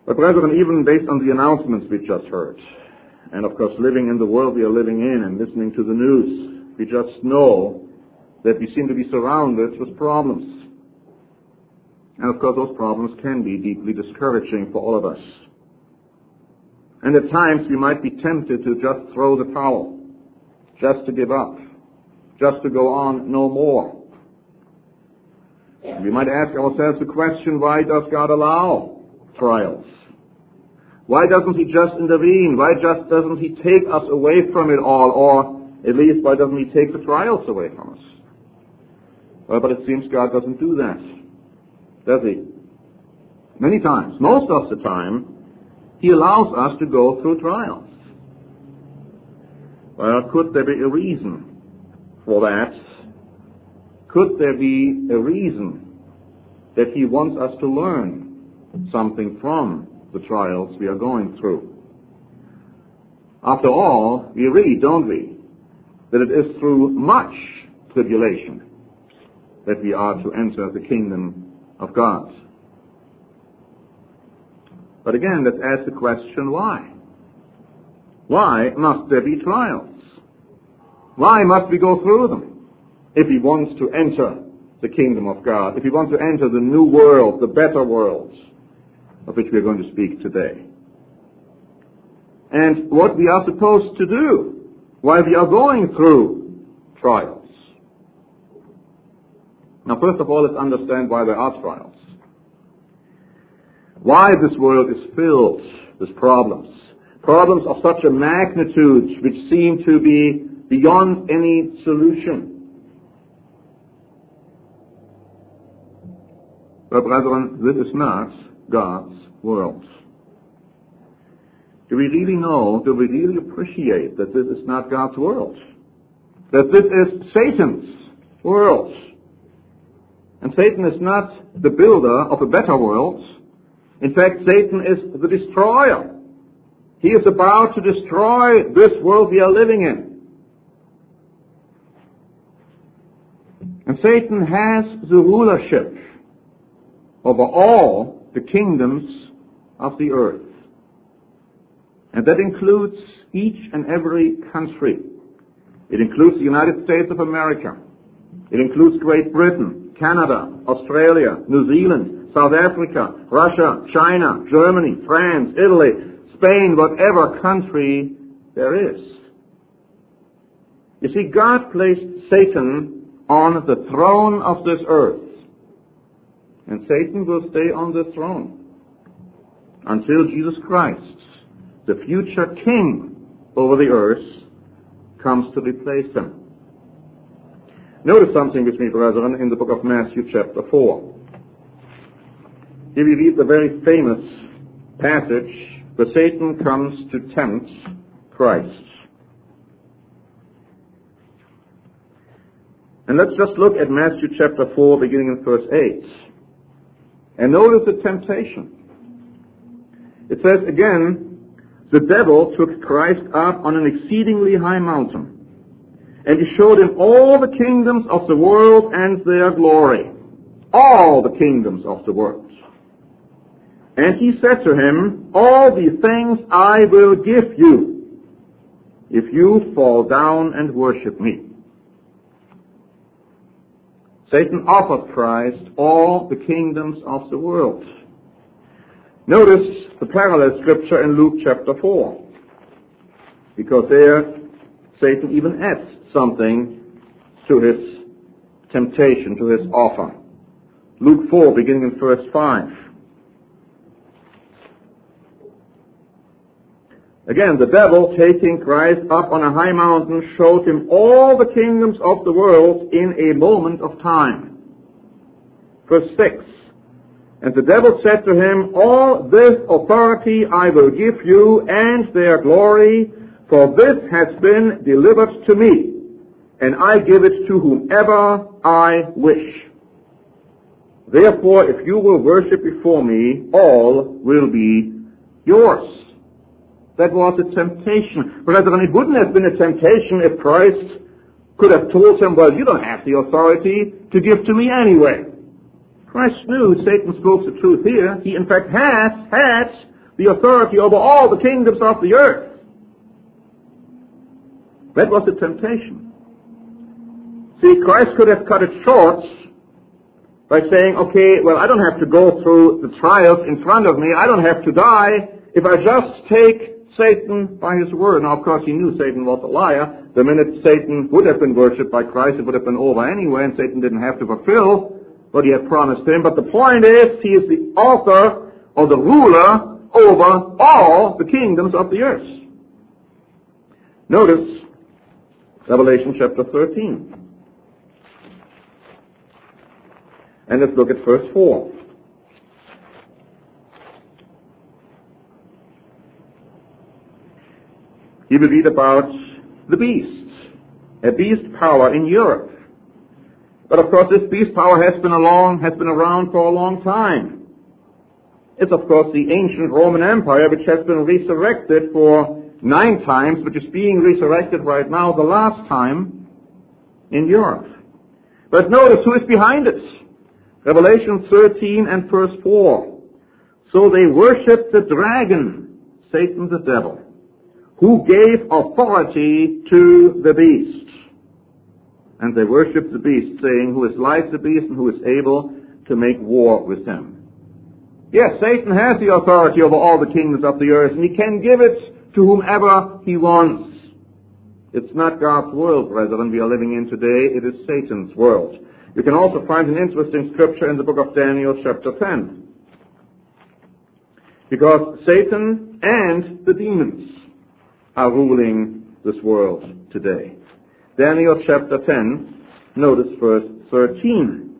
But brethren, even based on the announcements we just heard, and of course living in the world we are living in and listening to the news, we just know that we seem to be surrounded with problems. And of course those problems can be deeply discouraging for all of us. And at times we might be tempted to just throw the towel, just to give up, just to go on no more. We might ask ourselves the question, why does God allow trials? Why doesn't He just intervene? Why just doesn't He take us away from it all? Or at least, why doesn't He take the trials away from us? Well, but it seems God doesn't do that, does He? Many times, most of the time, He allows us to go through trials. Well, could there be a reason for that? Could there be a reason that He wants us to learn something from the trials we are going through? After all, we read, don't we, that it is through much tribulation that we are to enter the kingdom of God. But again, let's ask the question, why? Why must there be trials? Why must we go through them if He wants to enter the kingdom of God, if He wants to enter the new world, the better world, of which we are going to speak today? And what we are supposed to do while we are going through trials. Now, first of all, let's understand why there are trials. Why this world is filled with problems. Problems of such a magnitude which seem to be beyond any solution. But brethren, this is not God's world. Do we really know, do we really appreciate that this is not God's world? That this is Satan's world? And Satan is not the builder of a better world. In fact, Satan is the destroyer. He is about to destroy this world we are living in. And Satan has the rulership over all the kingdoms of the earth. And that includes each and every country. It includes the United States of America. It includes Great Britain, Canada, Australia, New Zealand, South Africa, Russia, China, Germany, France, Italy, Spain, whatever country there is. You see, God placed Satan on the throne of this earth. And Satan will stay on the throne until Jesus Christ, the future king over the earth, comes to replace him. Notice something with me, brethren, in the book of Matthew chapter 4. Here we read the very famous passage where Satan comes to tempt Christ. And let's just look at Matthew chapter 4, beginning in verse 8. And notice the temptation. It says again, the devil took Christ up on an exceedingly high mountain, and he showed him all the kingdoms of the world and their glory. All the kingdoms of the world. And he said to him, all these things I will give you, if you fall down and worship me. Satan offered Christ all the kingdoms of the world. Notice the parallel scripture in Luke chapter 4. Because there, Satan even adds something to his temptation, to his offer. Luke 4, beginning in verse 5. Again, the devil, taking Christ up on a high mountain, showed him all the kingdoms of the world in a moment of time. Verse 6. And the devil said to him, all this authority I will give you, and their glory, for this has been delivered to me, and I give it to whomever I wish. Therefore, if you will worship before me, all will be yours. That was a temptation. Brethren, it wouldn't have been a temptation if Christ could have told him, well, you don't have the authority to give to me anyway. Christ knew Satan spoke the truth here. He, in fact, had the authority over all the kingdoms of the earth. That was the temptation. See, Christ could have cut it short by saying, okay, well, I don't have to go through the trials in front of me. I don't have to die if I just take Satan by his word. Now, of course, he knew Satan was a liar. The minute Satan would have been worshipped by Christ, it would have been over anyway, and Satan didn't have to fulfill what he had promised him. But the point is, he is the author or the ruler over all the kingdoms of the earth. Notice Revelation chapter 13. And let's look at verse 4. Here we read about the beast, a beast power in Europe. But of course, this beast power has been around for a long time. It's of course the ancient Roman Empire, which has been resurrected for 9 times, which is being resurrected right now, the last time in Europe. But notice who is behind it. Revelation 13 and verse 4. So they worshipped the dragon, Satan the devil, who gave authority to the beast. And they worshipped the beast, saying, who is like the beast and who is able to make war with him. Yes, Satan has the authority over all the kingdoms of the earth, and he can give it to whomever he wants. It's not God's world, brethren, we are living in today. It is Satan's world. You can also find an interesting scripture in the book of Daniel, chapter 10. Because Satan and the demons are ruling this world today. Daniel chapter 10, notice verse 13.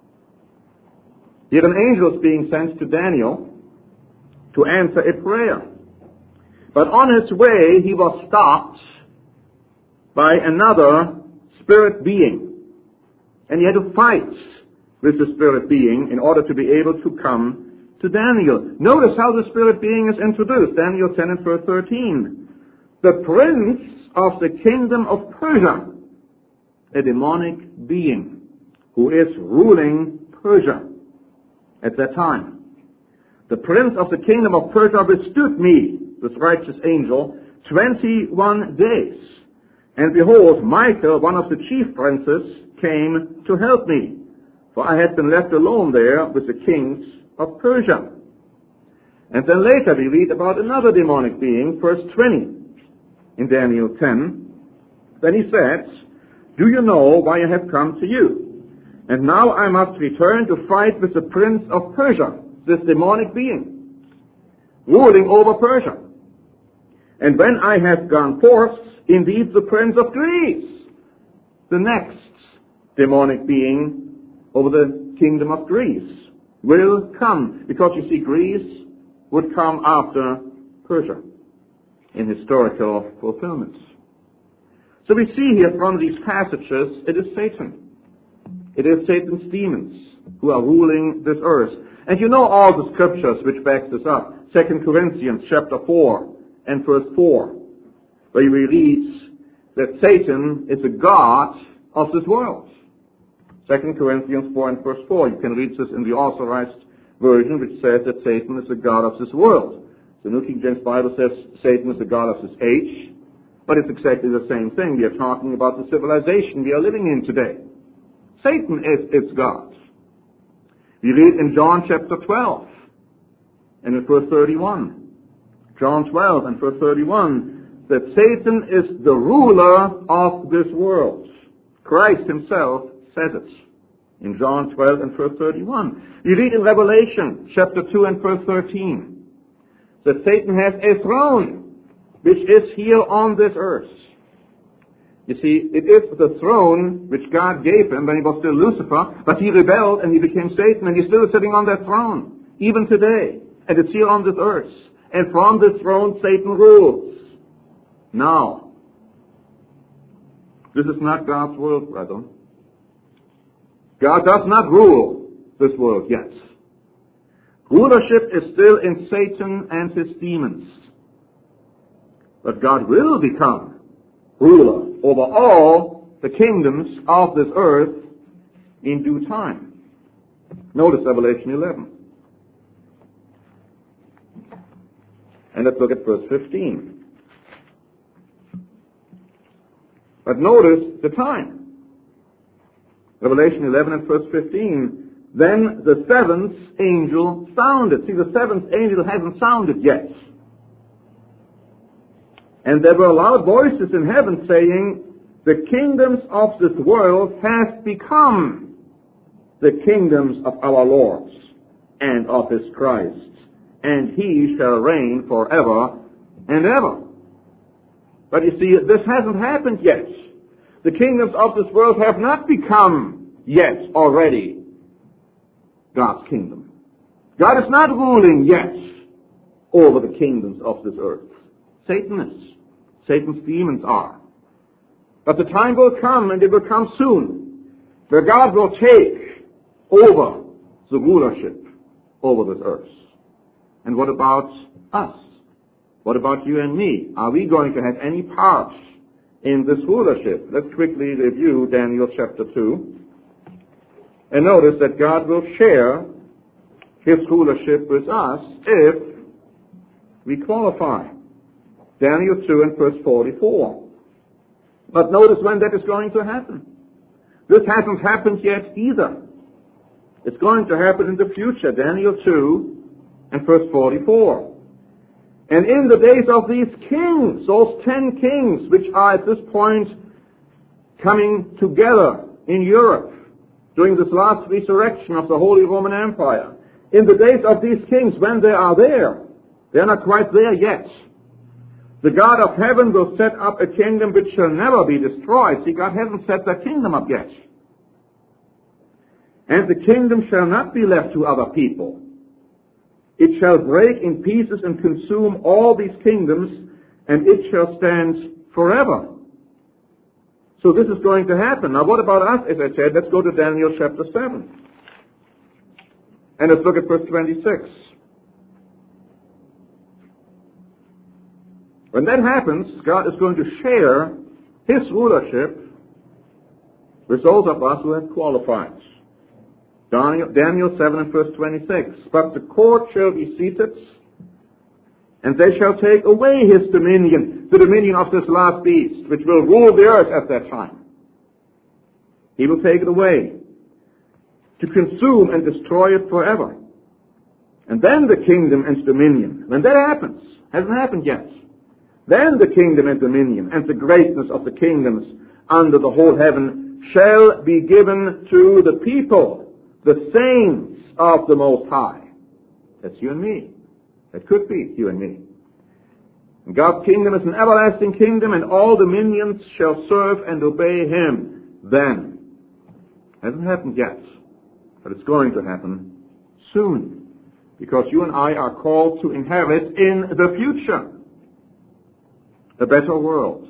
Here an angel is being sent to Daniel to answer a prayer. But on his way he was stopped by another spirit being. And he had to fight with the spirit being in order to be able to come to Daniel. Notice how the spirit being is introduced. Daniel 10 and verse 13. The prince of the kingdom of Persia, a demonic being who is ruling Persia at that time. The prince of the kingdom of Persia withstood me, this righteous angel, 21 days. And behold, Michael, one of the chief princes, came to help me, for I had been left alone there with the kings of Persia. And then later we read about another demonic being, verse 20, in Daniel 10. Then he says, do you know why I have come to you? And now I must return to fight with the prince of Persia, this demonic being, ruling over Persia. And when I have gone forth, indeed the prince of Greece, the next demonic being over the kingdom of Greece, will come. Because you see, Greece would come after Persia in historical fulfillments. So we see here from these passages, it is Satan. It is Satan's demons who are ruling this earth. And you know all the scriptures which backs this up. 2 Corinthians chapter 4 and verse 4, where we read that Satan is a god of this world. 2 Corinthians 4 and verse 4. You can read this in the Authorized Version, which says that Satan is the god of this world. The New King James Bible says Satan is the god of this age, but it's exactly the same thing. We are talking about the civilization we are living in today. Satan is its god. We read in John chapter 12 and in verse 31. John 12 and verse 31, that Satan is the ruler of this world. Christ himself says it in John 12 and verse 31. We read in Revelation chapter 2 and verse 13 that Satan has a throne which is here on this earth. You see, it is the throne which God gave him when he was still Lucifer, but he rebelled and he became Satan, and he's still sitting on that throne, even today. And it's here on this earth. And from this throne Satan rules. Now, this is not God's world, brethren. God does not rule this world yet. Rulership is still in Satan and his demons. But God will become ruler over all the kingdoms of this earth in due time. Notice Revelation 11. And let's look at verse 15. But notice the time. Revelation 11 and verse 15. Then the seventh angel sounded. See, the seventh angel hasn't sounded yet. And there were loud voices in heaven saying, the kingdoms of this world have become the kingdoms of our Lord and of his Christ, and he shall reign forever and ever. But you see, this hasn't happened yet. The kingdoms of this world have not become yet already God's kingdom. God is not ruling yet over the kingdoms of this earth. Satan is. Satan's demons are. But the time will come, and it will come soon, where God will take over the rulership over this earth. And what about us? What about you and me? Are we going to have any part in this rulership? Let's quickly review Daniel chapter 2. And notice that God will share his rulership with us if we qualify. Daniel 2 and verse 44. But notice when that is going to happen. This hasn't happened yet either. It's going to happen in the future. Daniel 2 and verse 44. And in the days of these kings, those 10 kings, which are at this point coming together in Europe during this last resurrection of the Holy Roman Empire, in the days of these kings, when they are there, they're not quite there yet. The God of heaven will set up a kingdom which shall never be destroyed. See, God hasn't set that kingdom up yet. And the kingdom shall not be left to other people. It shall break in pieces and consume all these kingdoms, and it shall stand forever. So this is going to happen. Now what about us? As I said, let's go to Daniel chapter 7. And let's look at verse 26. When that happens, God is going to share his rulership with those of us who have qualified. Daniel 7 and verse 26. But the court shall be seated, and they shall take away his dominion, the dominion of this last beast, which will rule the earth at that time. He will take it away to consume and destroy it forever. And then the kingdom and dominion, when that happens, hasn't happened yet, then the kingdom and dominion and the greatness of the kingdoms under the whole heaven shall be given to the people, the saints of the Most High. That's you and me. That could be you and me. And God's kingdom is an everlasting kingdom, and all dominions shall serve and obey him then. Hasn't happened yet, but it's going to happen soon, because you and I are called to inherit in the future a better world,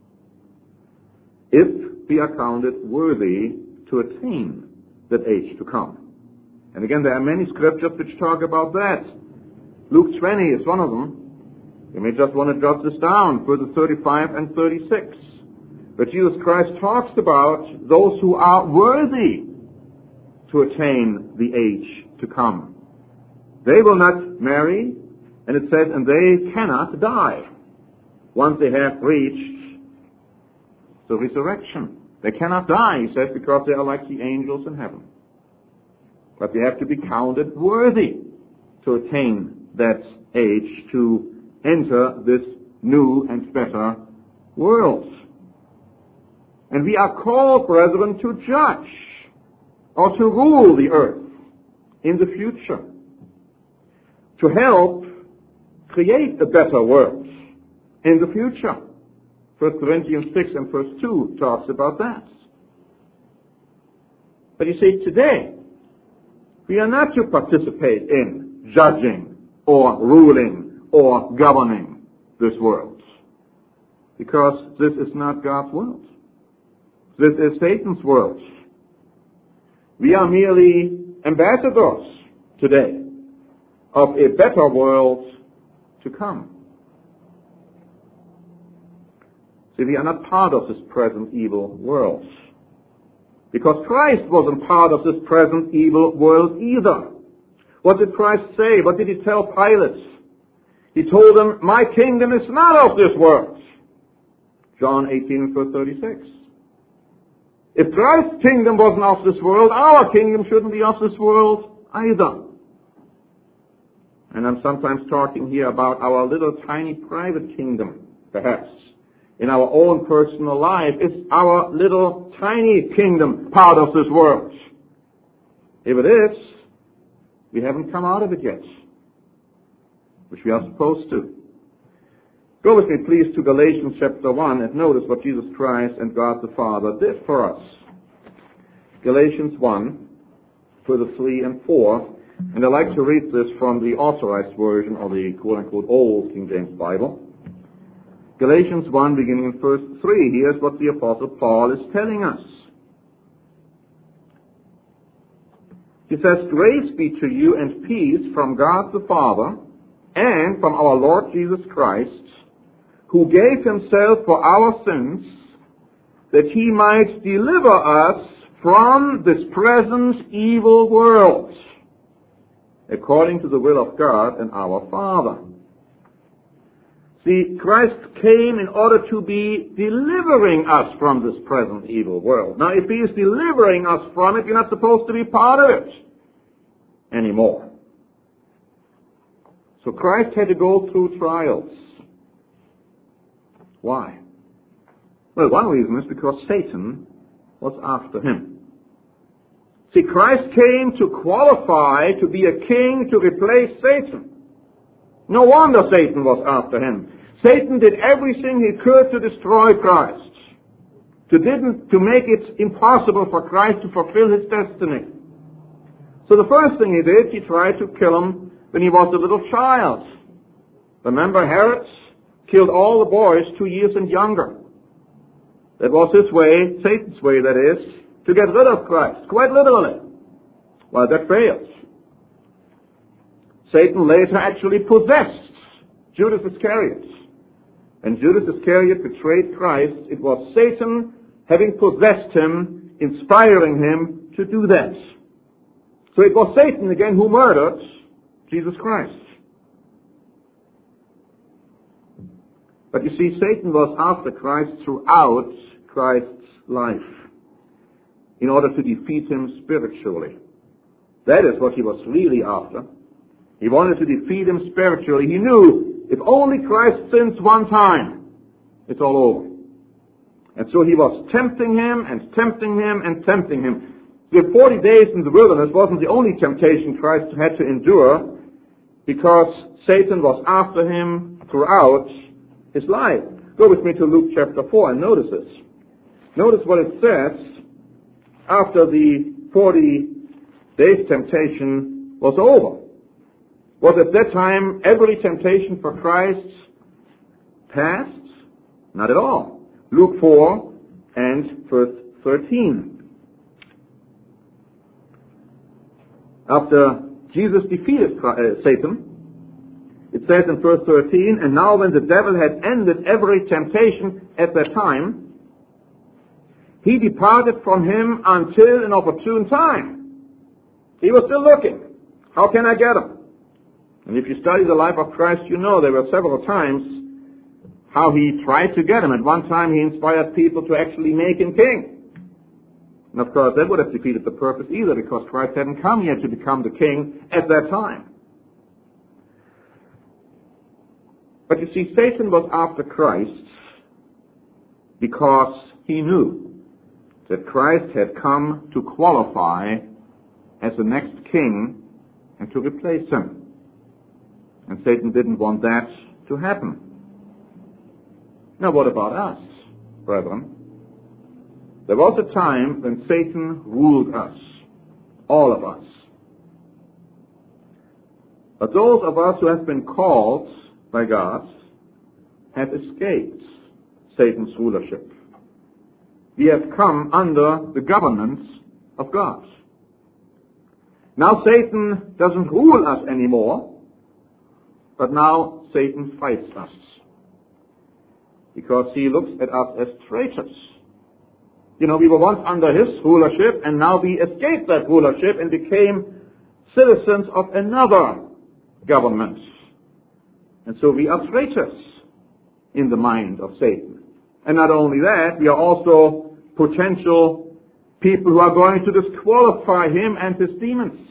if we are counted worthy to attain that age to come. And again, there are many scriptures which talk about that. Luke 20 is one of them. You may just want to jot this down, verses 35 and 36. But Jesus Christ talks about those who are worthy to attain the age to come. They will not marry, and it says, and they cannot die once they have reached the resurrection. They cannot die, he says, because they are like the angels in heaven. But they have to be counted worthy to attain that age to enter this new and better world. And we are called, brethren, to judge or to rule the earth in the future, to help create a better world in the future. 1 Corinthians 6 and verse 2 talks about that. But you see, today, we are not to participate in judging or ruling or governing this world, because this is not God's world. This is Satan's world. We are merely ambassadors today of a better world to come. See, we are not part of this present evil world, because Christ wasn't part of this present evil world either. What did Christ say? What did he tell Pilate? He told them, my kingdom is not of this world. John 18, verse 36. If Christ's kingdom wasn't of this world, our kingdom shouldn't be of this world either. And I'm sometimes talking here about our little tiny private kingdom, perhaps. In our own personal life, it's our little tiny kingdom part of this world. If it is, we haven't come out of it yet, which we are supposed to. Go with me, please, to Galatians chapter 1 and notice what Jesus Christ and God the Father did for us. Galatians 1, verses 3 and 4. And I'd like to read this from the authorized version of the quote-unquote Old King James Bible. Galatians 1, beginning in verse 3. Here's what the Apostle Paul is telling us. He says, grace be to you and peace from God the Father and from our Lord Jesus Christ, who gave himself for our sins, that he might deliver us from this present evil world, according to the will of God and our Father. See, Christ came in order to be delivering us from this present evil world. Now, if he is delivering us from it, you're not supposed to be part of it anymore. So Christ had to go through trials. Why? Well, one reason is because Satan was after him. See, Christ came to qualify to be a king to replace Satan. No wonder Satan was after him. Satan did everything he could to destroy Christ, to make it impossible for Christ to fulfill his destiny. So the first thing he did, he tried to kill him when he was a little child. Remember, Herod killed all the boys 2 years and younger. That was his way, Satan's way that is, to get rid of Christ, quite literally. Well, that failed. Satan later actually possessed Judas Iscariot. And Judas Iscariot betrayed Christ. It was Satan having possessed him, inspiring him to do that. So it was Satan again who murdered Jesus Christ. But you see, Satan was after Christ throughout Christ's life, in order to defeat him spiritually. That is what he was really after. He wanted to defeat him spiritually. He knew if only Christ sins one time, it's all over. And so he was tempting him and tempting him and tempting him. The 40 days in the wilderness wasn't the only temptation Christ had to endure, because Satan was after him throughout his life. Go with me to Luke chapter 4 and notice this. Notice what it says after the 40 days temptation was over. Was at that time every temptation for Christ past? Not at all. Luke 4 and verse 13. After Jesus defeated Satan, it says in verse 13, and now when the devil had ended every temptation at that time, he departed from him until an opportune time. He was still looking. How can I get him? And if you study the life of Christ, you know there were several times how he tried to get him. At one time he inspired people to actually make him king. And of course that would have defeated the purpose either, because Christ hadn't come yet to become the king at that time. But you see, Satan was after Christ because he knew that Christ had come to qualify as the next king and to replace him. And Satan didn't want that to happen. Now what about us, brethren? There was a time when Satan ruled us, all of us. But those of us who have been called by God have escaped Satan's rulership. We have come under the governance of God. Now Satan doesn't rule us anymore, but now Satan fights us, because he looks at us as traitors. You know, we were once under his rulership, and now we escaped that rulership and became citizens of another government. And so we are traitors in the mind of Satan. And not only that, we are also potential people who are going to disqualify him and his demons.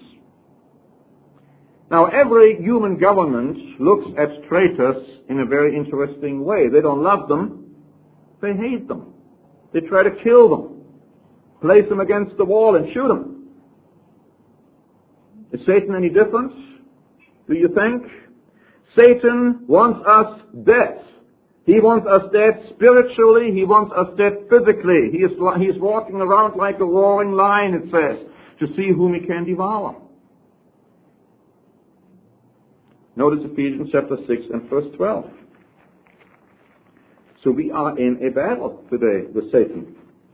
Now, every human government looks at traitors in a very interesting way. They don't love them, they hate them. They try to kill them, place them against the wall and shoot them. Is Satan any different, do you think? Satan wants us dead. He wants us dead spiritually, he wants us dead physically. He is walking around like a roaring lion, it says, to see whom he can devour. Notice Ephesians chapter 6 and verse 12. So we are in a battle today with Satan.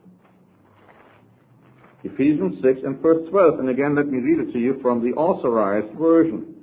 Ephesians 6 and verse 12. And again, let me read it to you from the Authorized Version.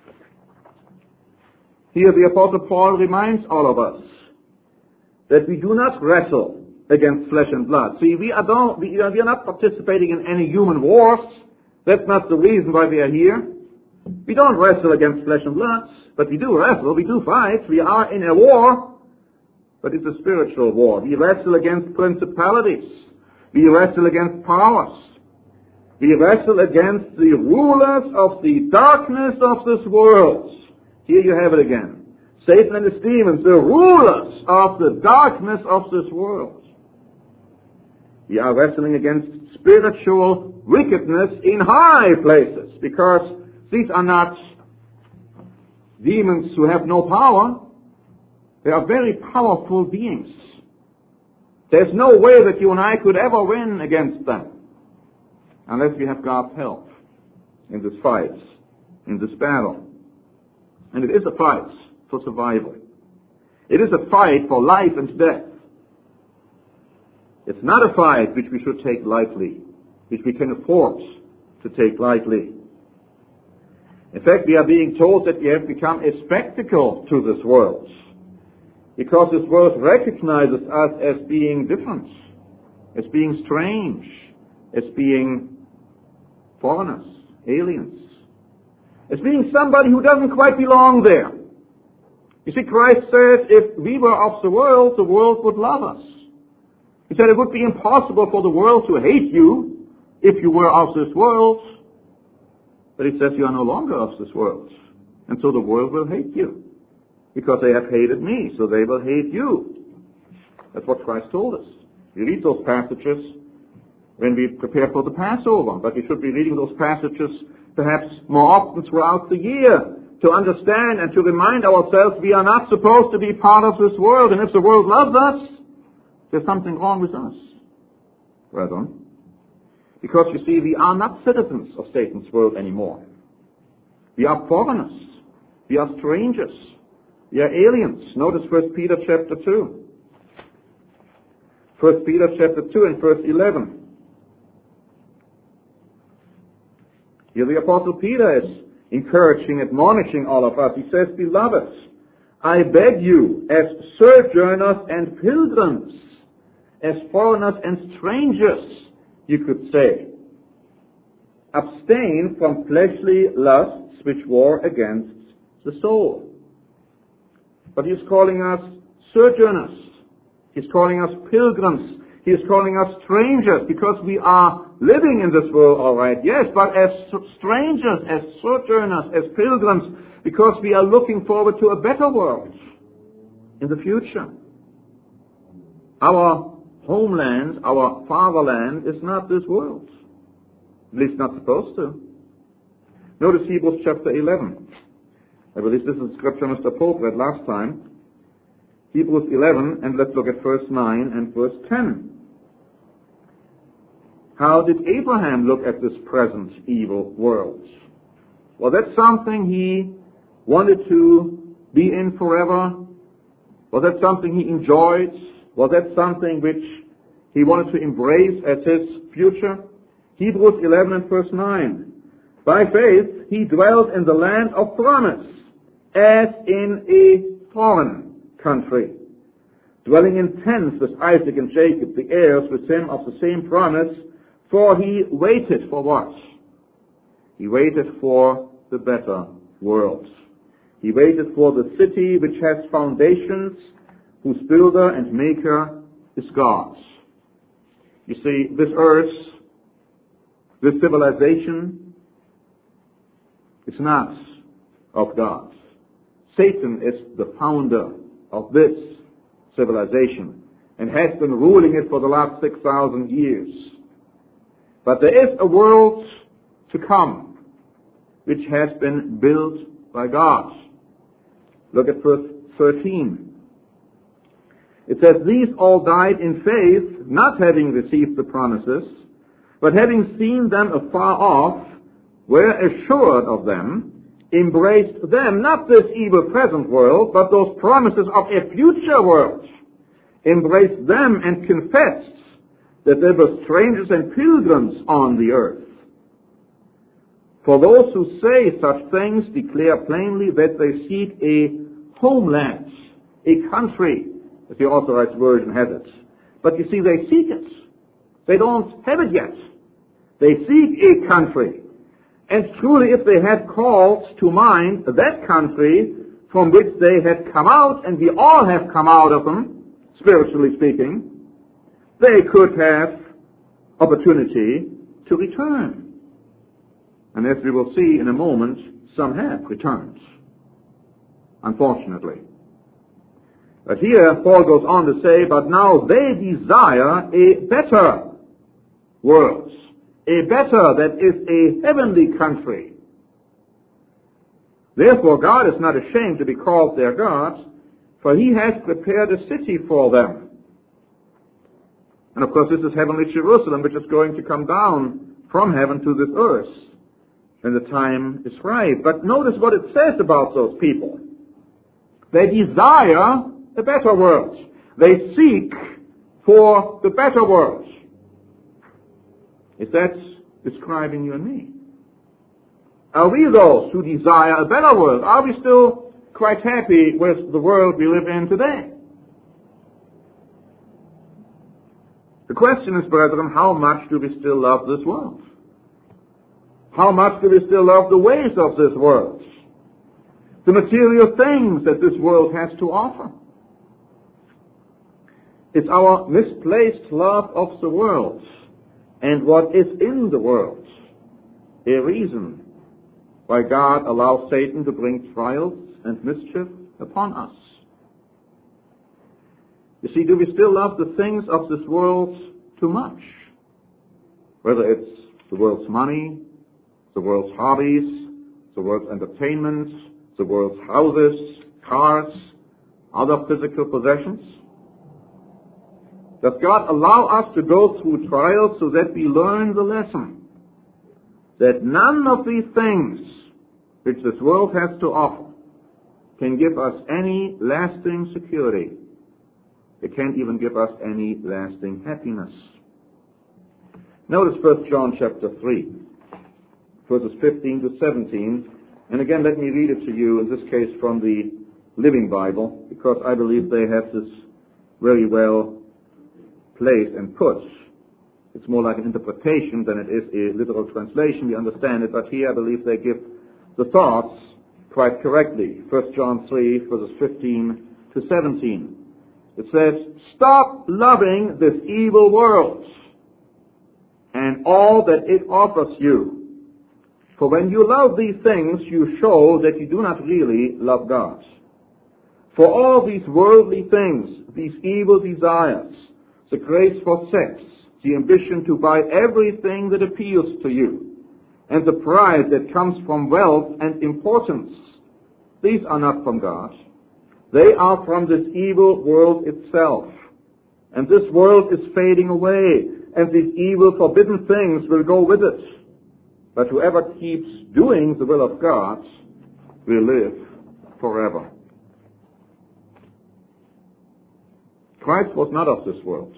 Here the Apostle Paul reminds all of us that we do not wrestle against flesh and blood. See, we are not participating in any human wars. That's not the reason why we are here. We don't wrestle against flesh and blood, but we do wrestle, we do fight. We are in a war, but it's a spiritual war. We wrestle against principalities. We wrestle against powers. We wrestle against the rulers of the darkness of this world. Here you have it again. Satan and his demons, the rulers of the darkness of this world. We are wrestling against spiritual wickedness in high places, because these are not demons who have no power. They are very powerful beings. There's no way that you and I could ever win against them unless we have God's help in this fight, in this battle. And it is a fight for survival. It is a fight for life and death. It's not a fight which we should take lightly, which we can afford to take lightly. In fact, we are being told that we have become a spectacle to this world, because this world recognizes us as being different, as being strange, as being foreigners, aliens, as being somebody who doesn't quite belong there. You see, Christ said if we were of the world would love us. He said it would be impossible for the world to hate you if you were of this world. But he says you are no longer of this world. And so the world will hate you. Because they have hated me, so they will hate you. That's what Christ told us. We read those passages when we prepare for the Passover. But we should be reading those passages perhaps more often throughout the year to understand and to remind ourselves we are not supposed to be part of this world. And if the world loves us, there's something wrong with us, brethren. Because, you see, we are not citizens of Satan's world anymore. We are foreigners. We are strangers. We are aliens. Notice 1 Peter chapter 2. 1 Peter chapter 2 and verse 11. Here the Apostle Peter is encouraging, admonishing all of us. He says, Beloved, I beg you, as sojourners and pilgrims, as foreigners and strangers, you could say, abstain from fleshly lusts which war against the soul. But he's calling us sojourners. He's calling us pilgrims. He is calling us strangers, because we are living in this world, all right, yes, but as strangers, as sojourners, as pilgrims, because we are looking forward to a better world in the future. Our homeland, our fatherland, is not this world. At least not supposed to. Notice Hebrews chapter 11. I believe this is the scripture Mr. Pope read last time. Hebrews 11, and let's look at verse 9 and verse 10. How did Abraham look at this present evil world? Well, that's something he wanted to be in forever. Was that something he enjoyed? Was that something which he wanted to embrace as his future? Hebrews 11 and verse 9. By faith he dwelt in the land of promise, as in a foreign country, dwelling in tents with Isaac and Jacob, the heirs with him of the same promise, for he waited for what? He waited for the better world. He waited for the city which has foundations, whose builder and maker is God. You see, this earth, this civilization, is not of God. Satan is the founder of this civilization and has been ruling it for the last 6,000 years. But there is a world to come which has been built by God. Look at verse 13. It says, "These all died in faith, not having received the promises, but having seen them afar off, were assured of them, embraced them," not this evil present world, but those promises of a future world, "embraced them and confessed that they were strangers and pilgrims on the earth. For those who say such things declare plainly that they seek a homeland, a country," as the Authorized Version has it. But you see, they seek it. They don't have it yet. They seek a country. And truly, if they had called to mind that country from which they had come out, and we all have come out of them, spiritually speaking, they could have opportunity to return. And as we will see in a moment, some have returned, unfortunately. But here Paul goes on to say, "But now they desire a better world, a better, that is a heavenly country. Therefore God is not ashamed to be called their God, for he has prepared a city for them." And of course this is heavenly Jerusalem, which is going to come down from heaven to this earth when the time is right. But notice what it says about those people. They desire a better world. They seek for the better world. Is that describing you and me? Are we those who desire a better world? Are we still quite happy with the world we live in today? The question is, brethren, how much do we still love this world? How much do we still love the ways of this world? The material things that this world has to offer? It's our misplaced love of the world and what is in the world a reason why God allows Satan to bring trials and mischief upon us. You see, do we still love the things of this world too much? Whether it's the world's money, the world's hobbies, the world's entertainment, the world's houses, cars, other physical possessions. Does God allow us to go through trials so that we learn the lesson that none of these things which this world has to offer can give us any lasting security? It can't even give us any lasting happiness. Notice 1 John chapter 3, verses 15 to 17. And again, let me read it to you, in this case from the Living Bible, because I believe they have this very well placed and put. It's more like an interpretation than it is a literal translation. We understand it, but here I believe they give the thoughts quite correctly. 1 John 3, verses 15 to 17. It says, "Stop loving this evil world and all that it offers you. For when you love these things, you show that you do not really love God. For all these worldly things, these evil desires, the craze for sex, the ambition to buy everything that appeals to you, and the pride that comes from wealth and importance, these are not from God. They are from this evil world itself. And this world is fading away, and these evil forbidden things will go with it. But whoever keeps doing the will of God will live forever." Christ was not of this world.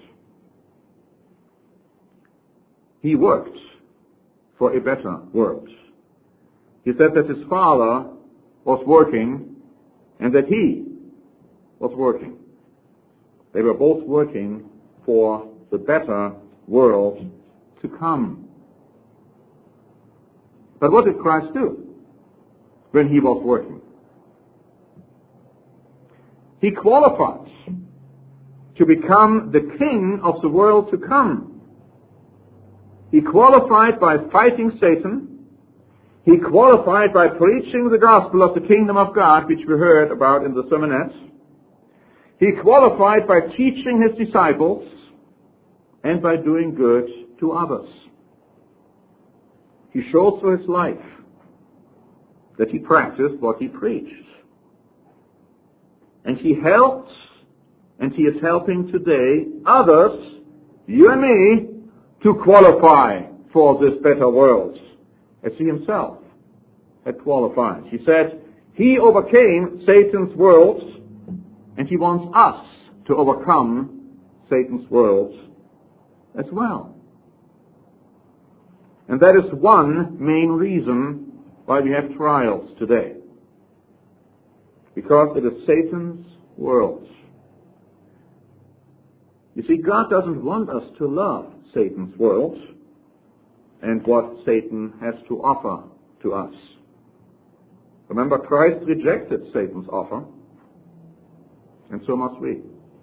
He worked for a better world. He said that his Father was working and that he was working. They were both working for the better world to come. But what did Christ do when he was working? he qualified to become the king of the world to come. He qualified by fighting Satan. He qualified by preaching the gospel of the kingdom of God, which we heard about in the sermonettes. He qualified by teaching his disciples and by doing good to others. He showed through his life that he practiced what he preached. And he helped, and he is helping today others, you and me, to qualify for this better world, as he himself had qualified. He said, he overcame Satan's world, and he wants us to overcome Satan's world as well. And that is one main reason why we have trials today. Because it is Satan's world. You see, God doesn't want us to love Satan's world and what Satan has to offer to us. Remember, Christ rejected Satan's offer, and so must we.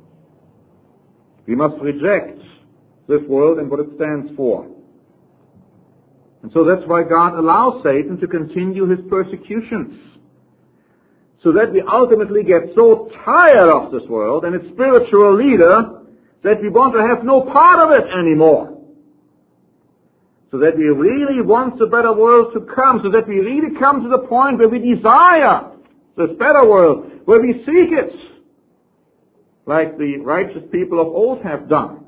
We must reject this world and what it stands for. And so that's why God allows Satan to continue his persecutions, so that we ultimately get so tired of this world and its spiritual leader that we want to have no part of it anymore. So that we really want the better world to come, so that we really come to the point where we desire this better world, where we seek it, like the righteous people of old have done.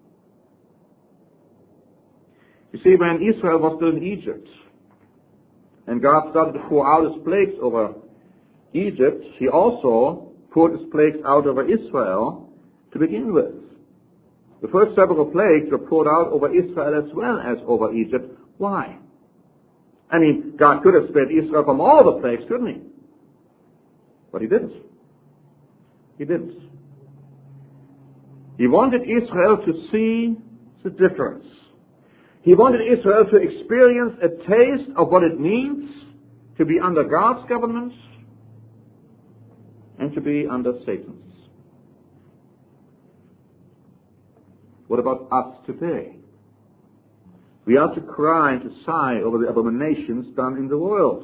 You see, when Israel was still in Egypt, and God started to pour out his plagues over Egypt, he also poured his plagues out over Israel to begin with. The first several plagues were poured out over Israel as well as over Egypt. Why? I mean, God could have spared Israel from all the plagues, couldn't he? But he didn't. He didn't. He wanted Israel to see the difference. He wanted Israel to experience a taste of what it means to be under God's government and to be under Satan's. What about us today? We are to cry and to sigh over the abominations done in the world.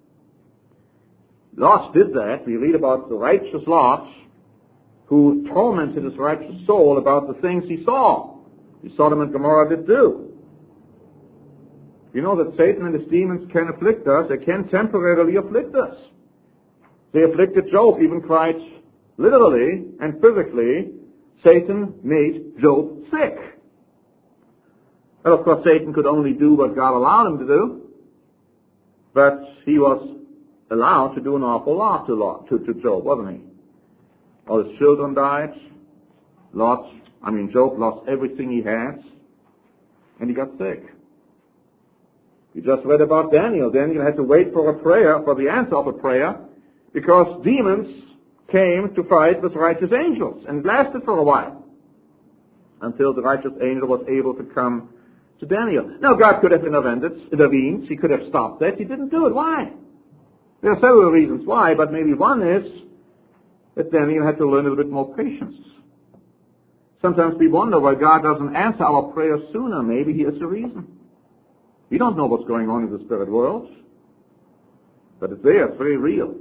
Lot did that. We read about the righteous Lot, who tormented his righteous soul about the things he saw. Sodom and Gomorrah did too. You know that Satan and his demons can afflict us. They can temporarily afflict us. They afflicted Job even quite literally and physically. Satan made Job sick. Well, of course, Satan could only do what God allowed him to do, but he was allowed to do an awful lot to Job, wasn't he? All his children died. Job lost everything he had, and he got sick. We just read about Daniel. Daniel had to wait for the answer of a prayer, because demons came to fight with righteous angels, and it lasted for a while until the righteous angel was able to come to Daniel. Now, God could have intervened. He could have stopped that. He didn't do it. Why? There are several reasons why, but maybe one is that Daniel had to learn a little bit more patience. Sometimes we wonder why God doesn't answer our prayers sooner. Maybe he has a reason. We don't know what's going on in the spirit world, but it's there. It's very real.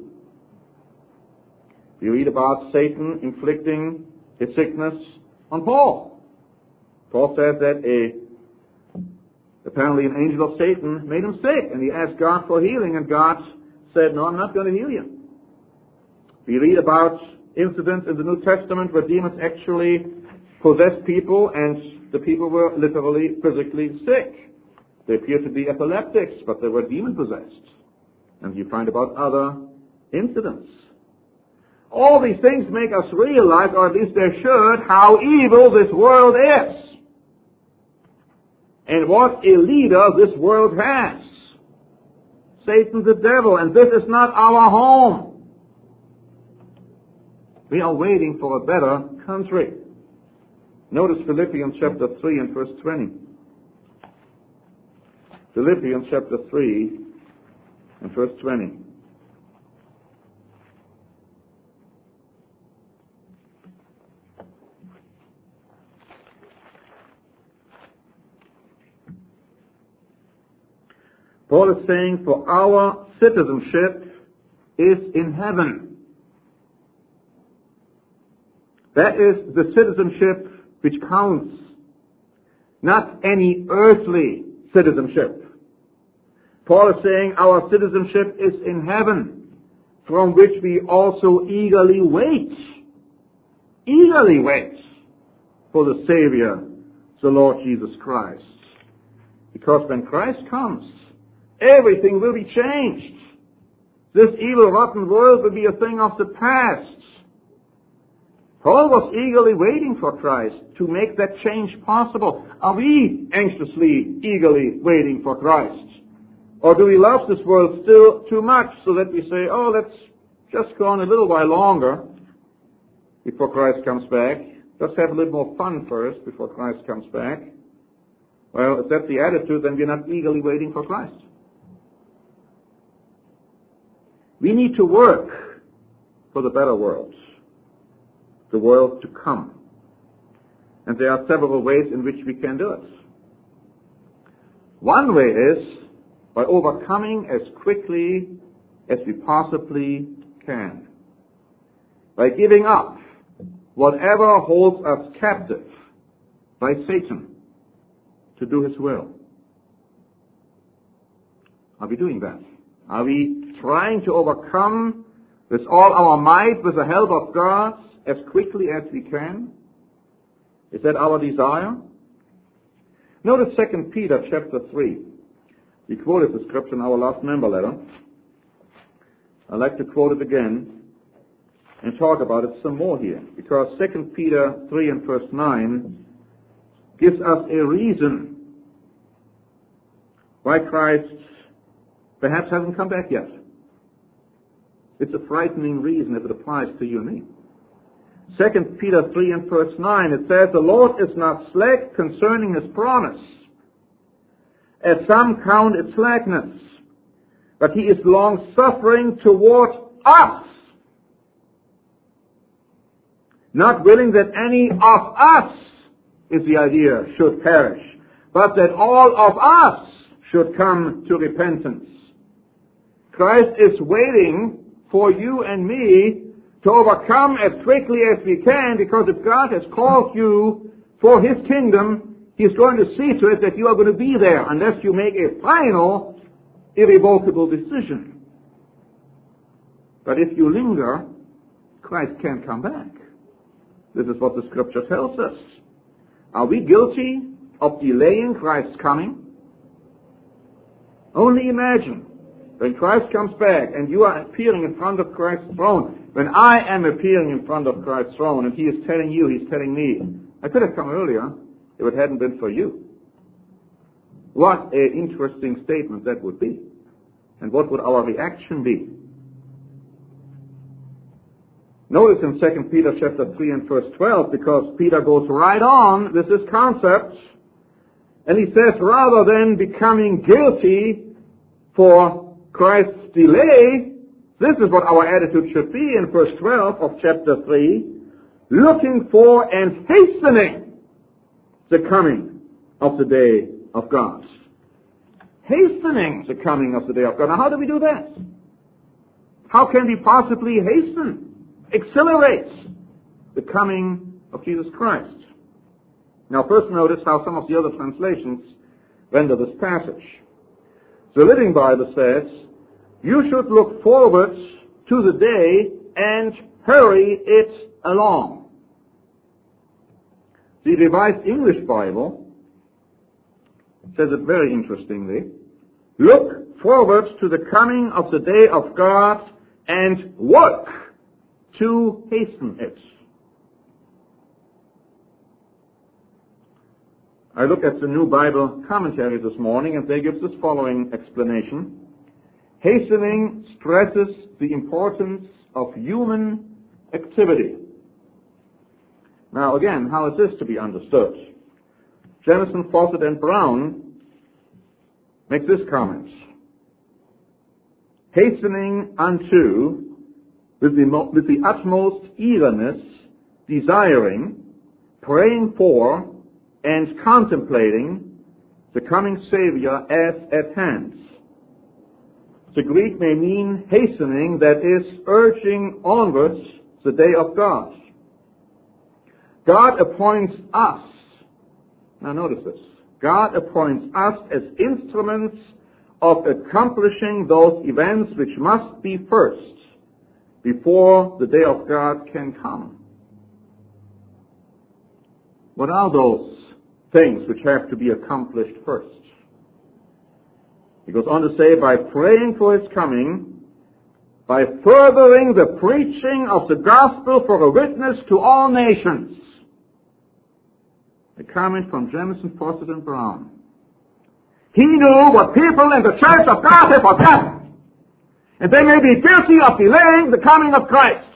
We read about Satan inflicting his sickness on Paul. Paul says that apparently an angel of Satan made him sick, and he asked God for healing, and God said, no, I'm not going to heal you. We read about incidents in the New Testament where demons actually possessed people, and the people were literally physically sick. They appeared to be epileptics, but they were demon-possessed. And you find about other incidents. All these things make us realize, or at least they should, how evil this world is. And what a leader this world has. Satan the devil, and this is not our home. We are waiting for a better country. Notice Philippians chapter 3 and verse 20. Philippians chapter 3 and verse 20. Paul is saying, for our citizenship is in heaven. That is the citizenship which counts, not any earthly citizenship. Paul is saying our citizenship is in heaven, from which we also eagerly wait for the Savior, the Lord Jesus Christ. Because when Christ comes, everything will be changed. This evil, rotten world will be a thing of the past. Paul was eagerly waiting for Christ to make that change possible. Are we anxiously, eagerly waiting for Christ? Or do we love this world still too much so that we say, oh, let's just go on a little while longer before Christ comes back. Let's have a little more fun first before Christ comes back. Well, if that's the attitude, then we're not eagerly waiting for Christ. We need to work for the better world, the world to come. And there are several ways in which we can do it. One way is by overcoming as quickly as we possibly can. By giving up whatever holds us captive by Satan to do his will. Are we doing that? Are we trying to overcome with all our might, with the help of God, as quickly as we can? Is that our desire? Notice 2 Peter chapter 3. We quoted the scripture in our last member letter. I'd like to quote it again and talk about it some more here. Because 2 Peter 3 and verse 9 gives us a reason why Christ perhaps hasn't come back yet. It's a frightening reason if it applies to you and me. 2 Peter 3 and verse 9, it says, the Lord is not slack concerning his promise, as some count it slackness, but he is long-suffering toward us, not willing that any of us, is the idea, should perish, but that all of us should come to repentance. Christ is waiting for you and me to overcome as quickly as we can, because if God has called you for his kingdom, he's going to see to it that you are going to be there unless you make a final, irrevocable decision. But if you linger, Christ can't come back. This is what the scripture tells us. Are we guilty of delaying Christ's coming? Only imagine when Christ comes back and you are appearing in front of Christ's throne, when I am appearing in front of Christ's throne and he is telling you, he's telling me, I could have come earlier if it hadn't been for you. What an interesting statement that would be. And what would our reaction be? Notice in 2 Peter chapter 3 and verse 12, because Peter goes right on with this concept, and he says, rather than becoming guilty for Christ's delay, this is what our attitude should be in verse 12 of chapter 3, looking for and hastening the coming of the day of God. Hastening the coming of the day of God. Now, how do we do that? How can we possibly hasten, accelerate the coming of Jesus Christ? Now, first notice how some of the other translations render this passage. The Living Bible says, you should look forward to the day and hurry it along. The Revised English Bible says it very interestingly. Look forward to the coming of the day of God and work to hasten it. I look at the New Bible Commentary this morning, and they give this following explanation. Hastening stresses the importance of human activity. Now again, how is this to be understood? Jamison, Fawcett, and Brown make this comment. Hastening unto, with the utmost eagerness, desiring, praying for, and contemplating the coming Savior as at hand. The Greek may mean hastening, that is, urging onwards the day of God. God appoints us. Now notice this. God appoints us as instruments of accomplishing those events which must be first before the day of God can come. What are those things which have to be accomplished first? He goes on to say, by praying for his coming, by furthering the preaching of the gospel for a witness to all nations. A comment from Jamison, Fawcett, and Brown. He knew what people in the church of God have forgotten, and they may be guilty of delaying the coming of Christ.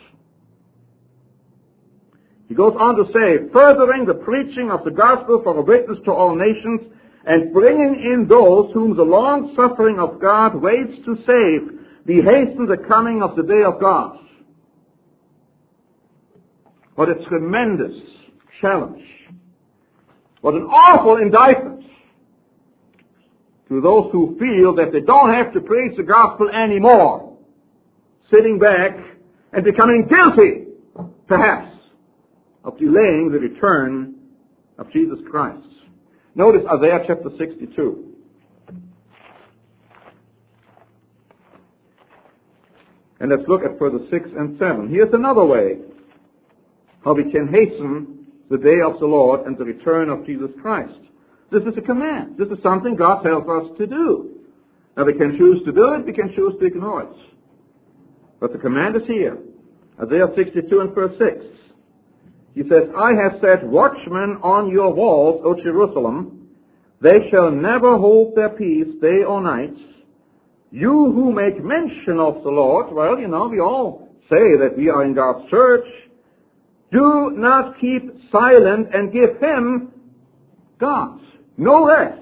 He goes on to say, furthering the preaching of the gospel for a witness to all nations, and bringing in those whom the long suffering of God waits to save, be hastened the coming of the day of God. What a tremendous challenge. What an awful indictment to those who feel that they don't have to preach the gospel anymore, sitting back and becoming guilty, perhaps, of delaying the return of Jesus Christ. Notice Isaiah chapter 62. And let's look at verses 6 and 7. Here's another way how we can hasten the day of the Lord and the return of Jesus Christ. This is a command. This is something God tells us to do. Now we can choose to do it, we can choose to ignore it. But the command is here. Isaiah 62 and verse 6. He says, I have set watchmen on your walls, O Jerusalem. They shall never hold their peace day or night. You who make mention of the Lord, well, we all say that we are in God's church. Do not keep silent and give him, God, no rest.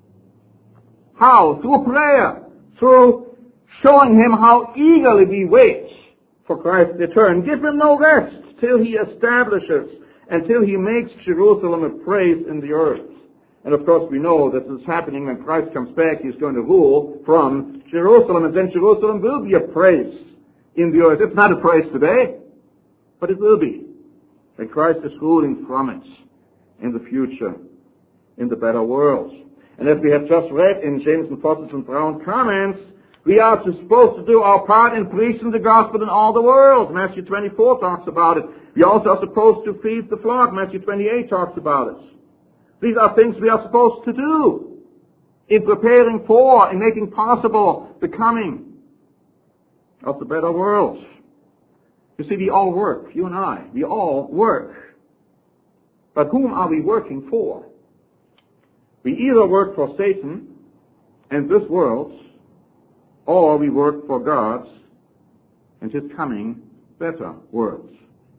How? Through prayer, through showing him how eagerly we wait for Christ's return. Give him no rest till he establishes, until he makes Jerusalem a praise in the earth. And of course we know that this is happening when Christ comes back. He's going to rule from Jerusalem, and then Jerusalem will be a praise in the earth. It's not a praise today, but it will be. And Christ is ruling from it in the future, in the better world. And as we have just read in Jamison, Fawcett, and Brown comments, we are supposed to do our part in preaching the gospel in all the world. Matthew 24 talks about it. We also are supposed to feed the flock. Matthew 28 talks about it. These are things we are supposed to do in preparing for and making possible the coming of the better world. You see, we all work, you and I. We all work. But whom are we working for? We either work for Satan and this world, or we work for God and his coming better world.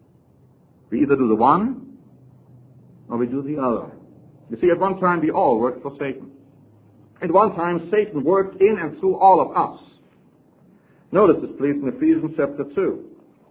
We either do the one or we do the other. You see, at one time we all worked for Satan. At one time Satan worked in and through all of us. Notice this, please, in Ephesians chapter 2.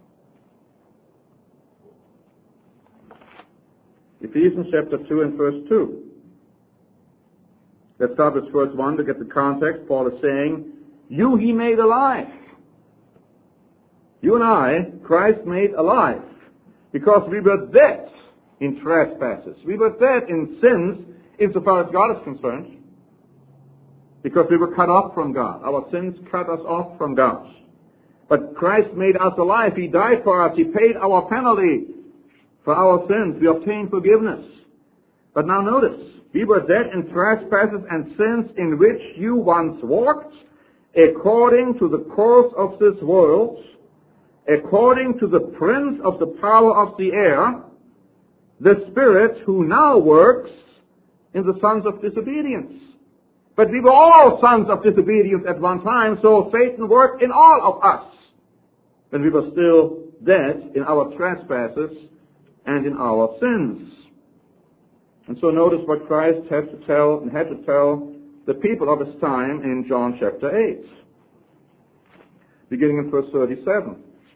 Ephesians chapter 2 and verse 2. Let's start with verse 1 to get the context. Paul is saying, you he made alive. You and I, Christ made alive. Because we were dead in trespasses. We were dead in sins insofar as God is concerned. Because we were cut off from God. Our sins cut us off from God. But Christ made us alive. He died for us. He paid our penalty for our sins. We obtained forgiveness. But now notice, we were dead in trespasses and sins in which you once walked, according to the course of this world, according to the prince of the power of the air, the spirit who now works in the sons of disobedience. But we were all sons of disobedience at one time, so Satan worked in all of us when we were still dead in our trespasses and in our sins. And so notice what Christ had to tell the people of his time in John chapter 8, beginning in verse 37.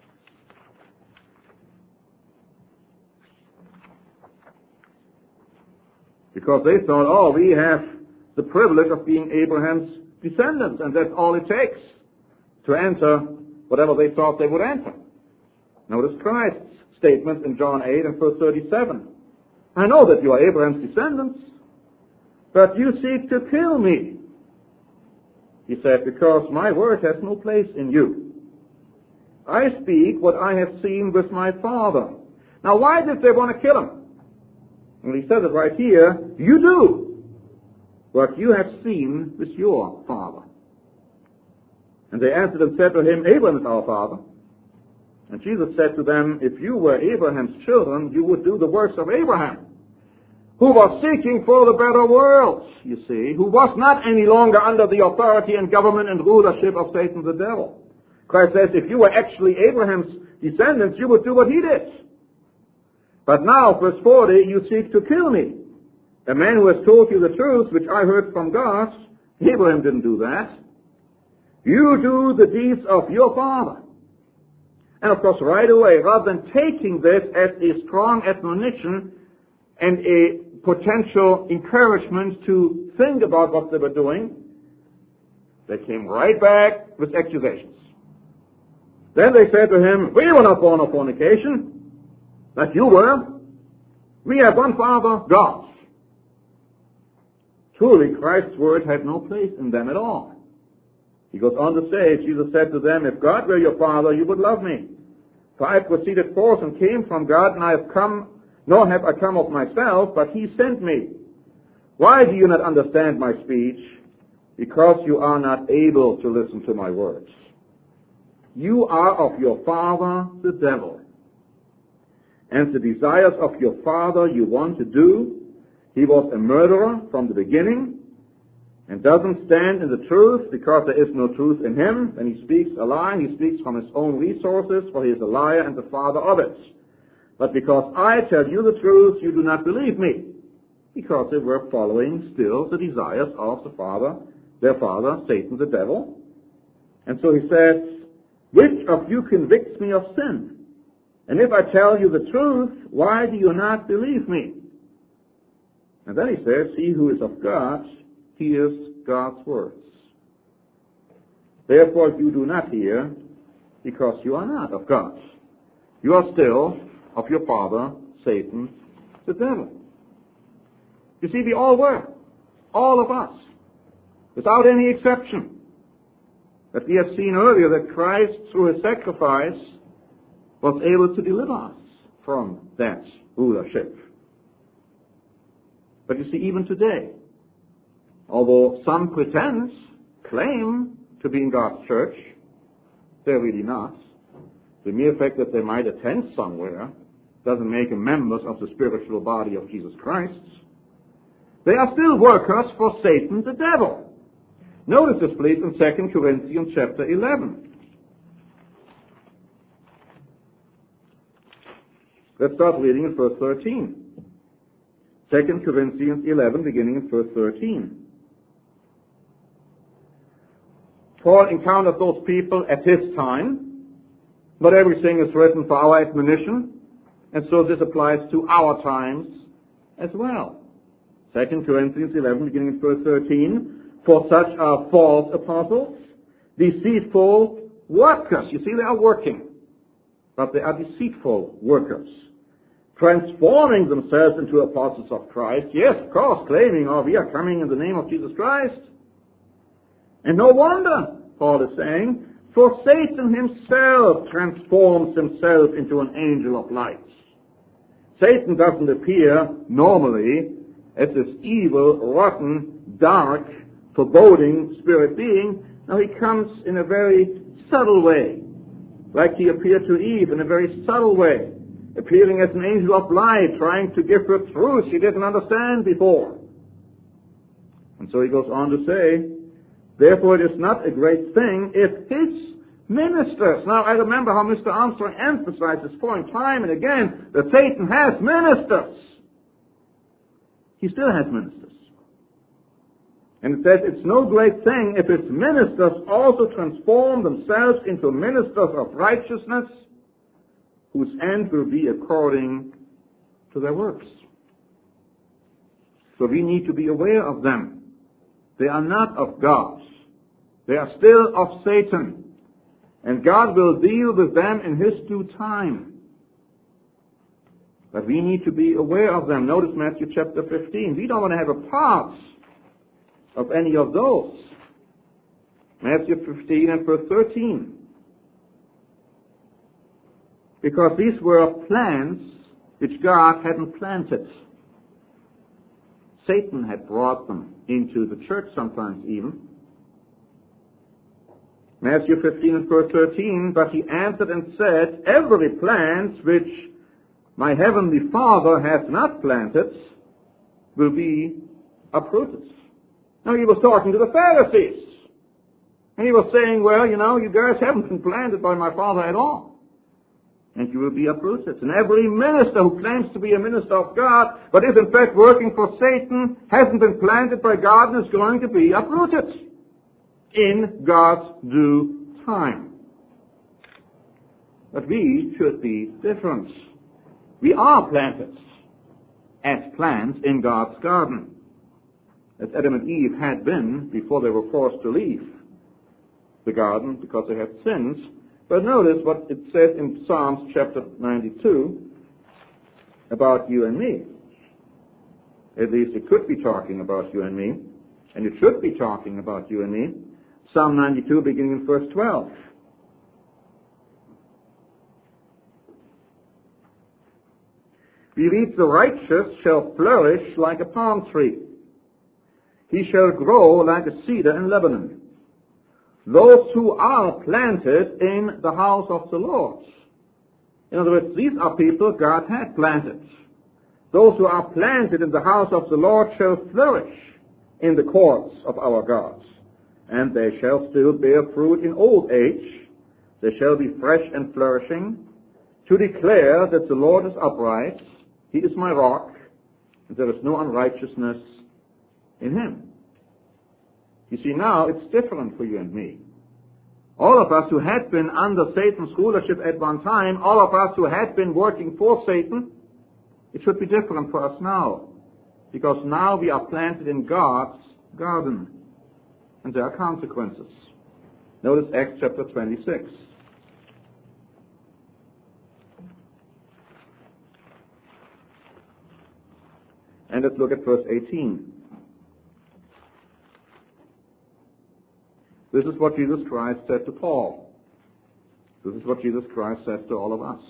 Because they thought, we have the privilege of being Abraham's descendants, and that's all it takes. to enter whatever they thought they would enter. Notice Christ's statement in John 8 and verse 37. I know that you are Abraham's descendants, but you seek to kill me. He said, because my word has no place in you. I speak what I have seen with my Father. Now, why did they want to kill him? Well, he says it right here. You do what you have seen with your father. And they answered and said to him, Abraham is our father. And Jesus said to them, if you were Abraham's children, you would do the works of Abraham, who was seeking for the better world, you see, who was not any longer under the authority and government and rulership of Satan the devil. Christ says, if you were actually Abraham's descendants, you would do what he did. But now, verse 40, you seek to kill me, a man who has told you the truth, which I heard from God. Abraham didn't do that. You do the deeds of your father. And of course, right away, rather than taking this as a strong admonition and a potential encouragement to think about what they were doing, they came right back with accusations. Then they said to him, we were not born of fornication, but you were. We have one Father, God. Truly, Christ's word had no place in them at all. He goes on to say, Jesus said to them, if God were your Father, you would love me. For I proceeded forth and came from God, and I have come, nor have I come of myself, but he sent me. Why do you not understand my speech? Because you are not able to listen to my words. You are of your father, the devil. And the desires of your father you want to do. He was a murderer from the beginning, and doesn't stand in the truth because there is no truth in him. When he speaks a lie, he speaks from his own resources, for he is a liar and the father of it. But because I tell you the truth, you do not believe me, because they were following still the desires of the father, their father, Satan the devil. And so he says, which of you convicts me of sin? And if I tell you the truth, why do you not believe me? And then he says, he who is of God hears God's words. Therefore you do not hear, because you are not of God. You are still of your father, Satan, the devil. You see, we all were. All of us. Without any exception. But we have seen earlier that Christ, through his sacrifice, was able to deliver us from that rulership. But you see, even today, although some claim to be in God's church, they're really not. The mere fact that they might attend somewhere doesn't make them members of the spiritual body of Jesus Christ. They are still workers for Satan the devil. Notice this, please, in 2 Corinthians chapter 11. Let's start reading in verse 13. 2 Corinthians 11, beginning in verse 13. Paul encountered those people at his time, but everything is written for our admonition, and so this applies to our times as well. 2 Corinthians 11, beginning in verse 13. For such are false apostles, deceitful workers. You see, they are working, but they are deceitful workers, transforming themselves into apostles of Christ. Yes, of course, claiming, we are coming in the name of Jesus Christ. And no wonder, Paul is saying, for Satan himself transforms himself into an angel of light. Satan doesn't appear normally as this evil, rotten, dark, foreboding spirit being. Now he comes in a very subtle way, like he appeared to Eve in a very subtle way, appearing as an angel of light, trying to give her truth she didn't understand before. And so he goes on to say, therefore it is not a great thing if his ministers. Now I remember how Mr. Armstrong emphasized this point time and again, that Satan has ministers. He still has ministers. And it says it's no great thing if its ministers also transform themselves into ministers of righteousness, whose end will be according to their works. So we need to be aware of them. They are not of God. They are still of Satan. And God will deal with them in His due time. But we need to be aware of them. Notice Matthew chapter 15. We don't want to have a part of any of those. Matthew 15 and verse 13. Because these were plants which God hadn't planted. Satan had brought them into the church sometimes even. Matthew 15 and verse 13, but he answered and said, every plant which my heavenly Father hath not planted will be uprooted. Now he was talking to the Pharisees. And he was saying, well, you guys haven't been planted by my Father at all. And you will be uprooted. And every minister who claims to be a minister of God, but is in fact working for Satan, hasn't been planted by God and is going to be uprooted in God's due time. But we should be different. We are planted as plants in God's garden, as Adam and Eve had been before they were forced to leave the garden because they had sins. But notice what it says in Psalms chapter 92 about you and me. At least it could be talking about you and me, and it should be talking about you and me. Psalm 92 beginning in verse 12. We read, the righteous shall flourish like a palm tree. He shall grow like a cedar in Lebanon. Those who are planted in the house of the Lord. In other words, these are people God had planted. Those who are planted in the house of the Lord shall flourish in the courts of our God. And they shall still bear fruit in old age. They shall be fresh and flourishing, to declare that the Lord is upright. He is my rock, and there is no unrighteousness in Him. You see, now it's different for you and me. All of us who had been under Satan's rulership at one time, all of us who had been working for Satan, it should be different for us now. Because now we are planted in God's garden. And there are consequences. Notice Acts chapter 26. And let's look at verse 18. This is what Jesus Christ said to Paul. This is what Jesus Christ says to all of us.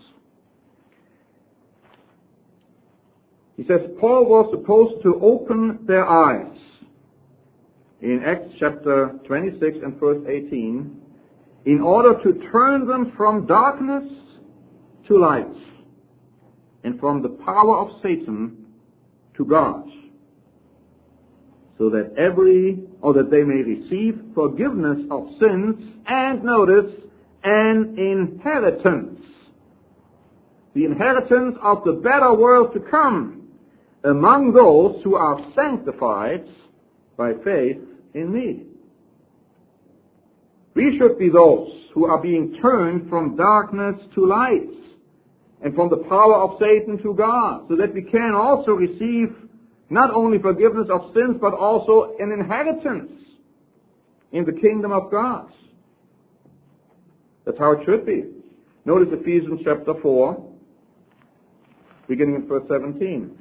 He says, Paul was supposed to open their eyes. In Acts chapter 26 and verse 18, in order to turn them from darkness to light, and from the power of Satan to God, so that they may receive forgiveness of sins and, notice, an inheritance. The inheritance of the better world to come among those who are sanctified by faith in me. We should be those who are being turned from darkness to light and from the power of Satan to God, so that we can also receive not only forgiveness of sins, but also an inheritance in the kingdom of God. That's how it should be. Notice Ephesians chapter 4, beginning in verse 17.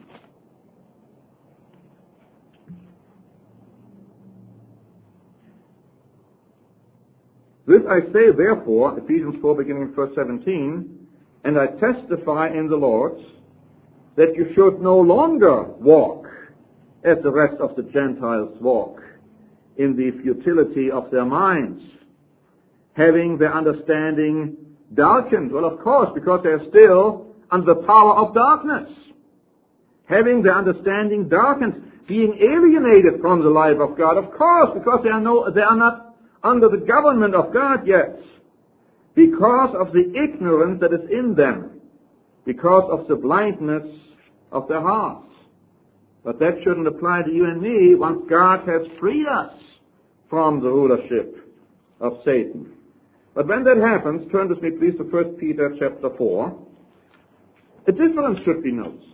This I say therefore, Ephesians 4, beginning in verse 17, and I testify in the Lord that you should no longer walk as the rest of the Gentiles walk, in the futility of their minds, having their understanding darkened. Well, of course, because they're still under the power of darkness. Having their understanding darkened, being alienated from the life of God, of course, because they are not under the government of God yet, because of the ignorance that is in them, because of the blindness of their hearts. But that shouldn't apply to you and me once God has freed us from the rulership of Satan. But when that happens, turn with me please to 1 Peter chapter 4. A difference should be noticed.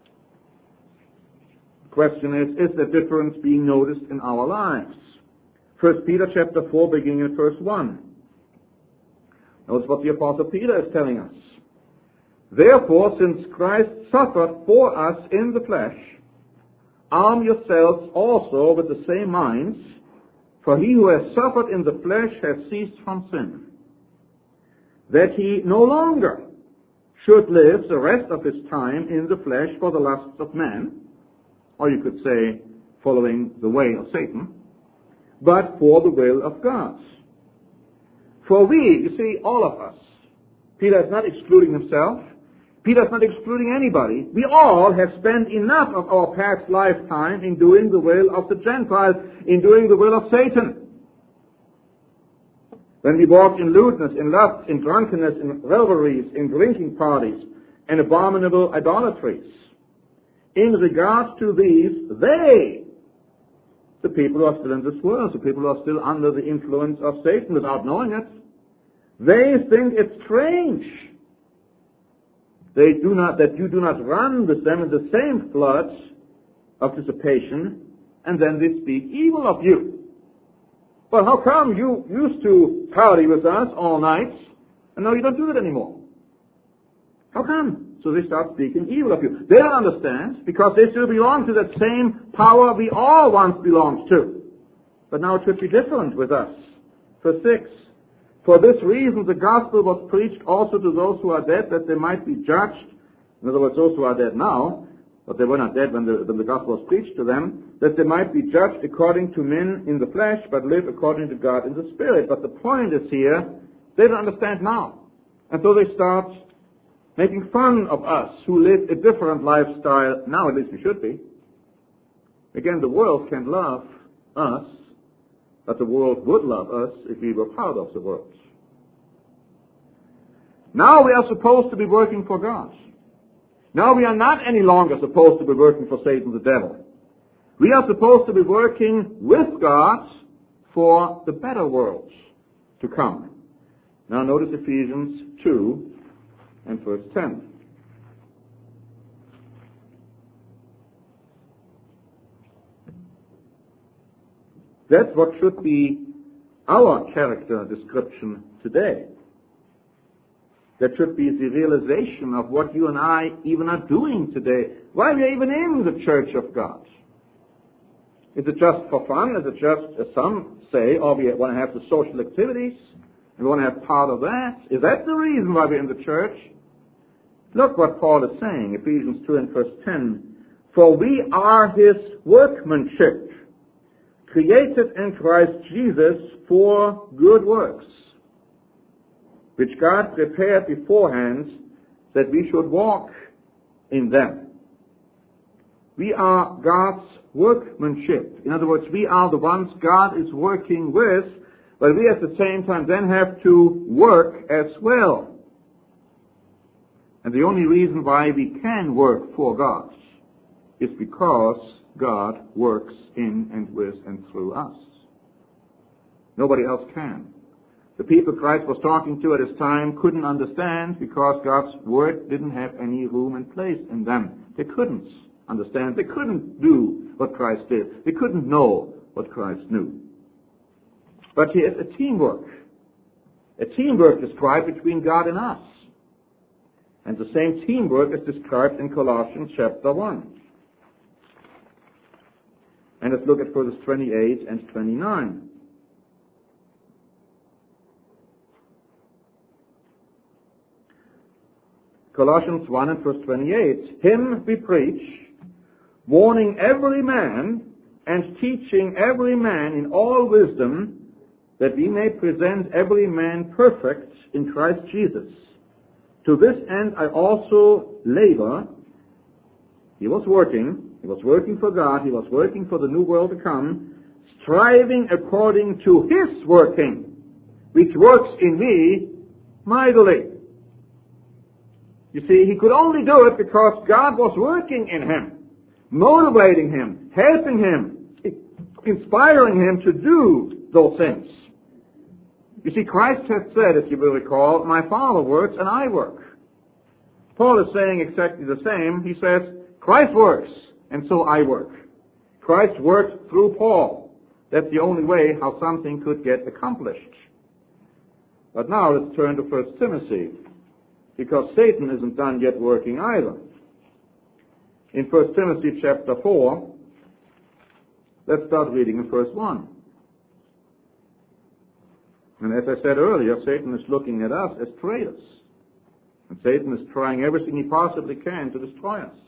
The question is the difference being noticed in our lives? 1 Peter chapter 4, beginning in verse 1. Notice what the Apostle Peter is telling us. Therefore, since Christ suffered for us in the flesh, arm yourselves also with the same minds, for he who has suffered in the flesh has ceased from sin, that he no longer should live the rest of his time in the flesh for the lusts of man, or you could say, following the way of Satan, but for the will of God. For we, you see, all of us, Peter is not excluding himself, Peter is not excluding anybody. We all have spent enough of our past lifetime in doing the will of the Gentiles, in doing the will of Satan. When we walked in lewdness, in lust, in drunkenness, in revelries, in drinking parties, and abominable idolatries. In regards to these, the people who are still in this world, the people who are still under the influence of Satan without knowing it, they think it's strange that you do not run with them in the same floods of dissipation, and then they speak evil of you. Well, how come you used to party with us all night, and now you don't do that anymore? How come? So they start speaking evil of you. They don't understand, because they still belong to that same power we all once belonged to. But now it should be different with us. Verse 6. For this reason the gospel was preached also to those who are dead, that they might be judged. In other words, those who are dead now, but they were not dead when the gospel was preached to them, that they might be judged according to men in the flesh, but live according to God in the Spirit. But the point is here, they don't understand now. And so they start making fun of us who live a different lifestyle now, at least we should be. Again, the world can love us, but the world would love us if we were part of the world. Now we are supposed to be working for God. Now we are not any longer supposed to be working for Satan the devil. We are supposed to be working with God for the better world to come. Now notice Ephesians 2 and verse 10. That's what should be our character description today. That should be the realization of what you and I even are doing today. Why we are even in the church of God. Is it just for fun? Is it just, as some say, we want to have the social activities, and we want to have part of that? Is that the reason why we're in the church? Look what Paul is saying, Ephesians 2 and verse 10. For we are his workmanship, created in Christ Jesus for good works, which God prepared beforehand that we should walk in them. We are God's workmanship. In other words, we are the ones God is working with, but we at the same time then have to work as well. And the only reason why we can work for God is because God works in and with and through us. Nobody else can. The people Christ was talking to at his time couldn't understand because God's word didn't have any room and place in them. They couldn't understand. They couldn't do what Christ did. They couldn't know what Christ knew. But here is a teamwork. A teamwork described between God and us. And the same teamwork is described in Colossians chapter 1. And let's look at verses 28 and 29. Colossians 1 and verse 28. Him we preach, warning every man and teaching every man in all wisdom, that we may present every man perfect in Christ Jesus. To this end I also labor. He was working for God, he was working for the new world to come, striving according to his working, which works in me mightily. You see, he could only do it because God was working in him, motivating him, helping him, inspiring him to do those things. You see, Christ has said, if you will recall, my Father works and I work. Paul is saying exactly the same. He says, Christ works and so I work. Christ worked through Paul. That's the only way how something could get accomplished. But now let's turn to 1 Timothy, because Satan isn't done yet working either. In 1 Timothy chapter 4, let's start reading in verse 1. And as I said earlier, Satan is looking at us as traitors. And Satan is trying everything he possibly can to destroy us.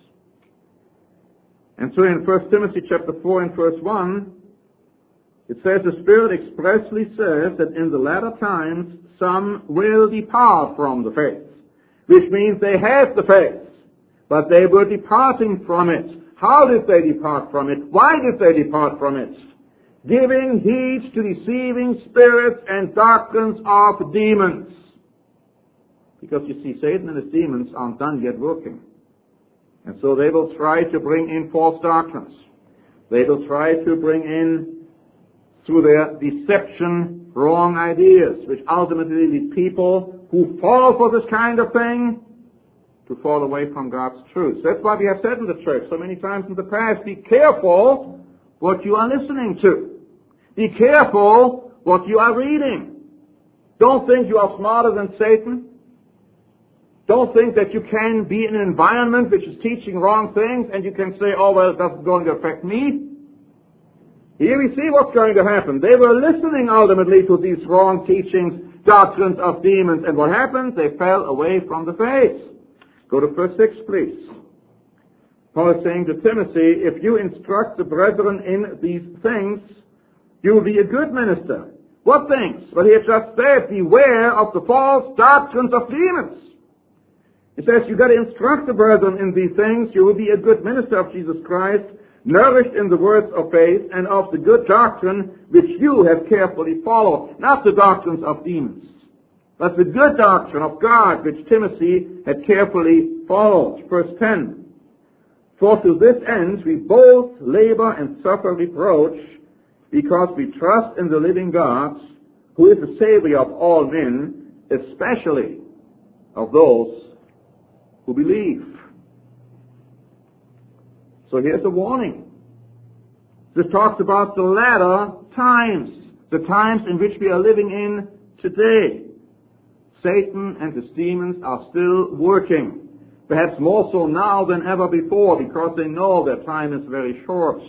And so in 1 Timothy chapter 4 and verse 1, it says, the Spirit expressly says that in the latter times some will depart from the faith, which means they have the faith, but they were departing from it. How did they depart from it? Why did they depart from it? Giving heed to deceiving spirits and doctrines of demons. Because you see, Satan and his demons aren't done yet working. And so they will try to bring in false doctrines. They will try to bring in, through their deception, wrong ideas, which ultimately lead people who fall for this kind of thing to fall away from God's truth. That's why we have said in the church so many times in the past, be careful what you are listening to. Be careful what you are reading. Don't think you are smarter than Satan. Don't think that you can be in an environment which is teaching wrong things and you can say, oh, well, that's going to affect me. Here we see what's going to happen. They were listening ultimately to these wrong teachings, doctrines of demons, and what happened? They fell away from the faith. Go to verse 6, please. Paul is saying to Timothy, if you instruct the brethren in these things, you will be a good minister. What things? Well, he has just said, beware of the false doctrines of demons. He says, you've got to instruct the brethren in these things. You will be a good minister of Jesus Christ, nourished in the words of faith and of the good doctrine which you have carefully followed. Not the doctrines of demons, but the good doctrine of God which Timothy had carefully followed. Verse 10. For to this end we both labor and suffer reproach, because we trust in the living God, who is the Savior of all men, especially of those who believe. So here's a warning. This talks about the latter times, the times in which we are living in today. Satan and his demons are still working, perhaps more so now than ever before, because they know their time is very short.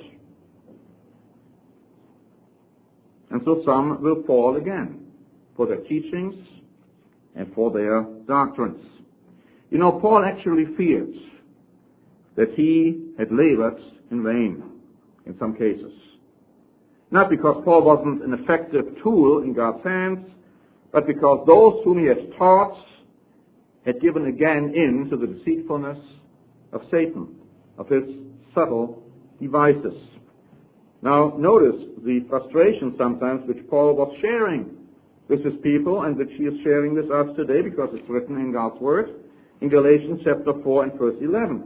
And so some will fall again for their teachings and for their doctrines. You know, Paul actually feared that he had labored in vain in some cases. Not because Paul wasn't an effective tool in God's hands, but because those whom he had taught had given again in to the deceitfulness of Satan, of his subtle devices. Now, notice the frustration sometimes which Paul was sharing with his people and which he is sharing with us today, because it's written in God's Word in Galatians chapter 4 and verse 11.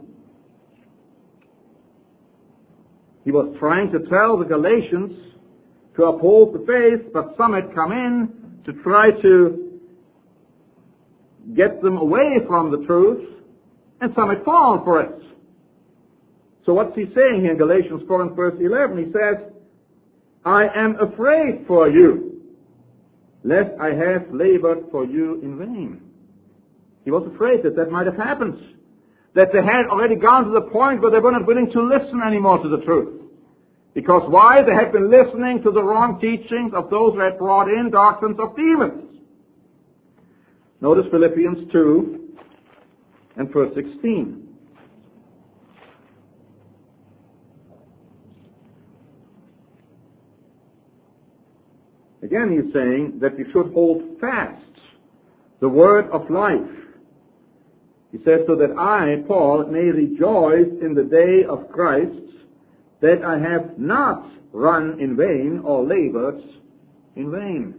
He was trying to tell the Galatians to uphold the faith, but some had come in to try to get them away from the truth, and some had fallen for it. So what's he saying here in Galatians 4 and verse 11? He says, I am afraid for you, lest I have labored for you in vain. He was afraid that that might have happened, that they had already gone to the point where they were not willing to listen anymore to the truth. Because why? They had been listening to the wrong teachings of those who had brought in doctrines of demons. Notice Philippians 2 and verse 16. Again, he's saying that we should hold fast the word of life. He says, so that I, Paul, may rejoice in the day of Christ, that I have not run in vain or labored in vain.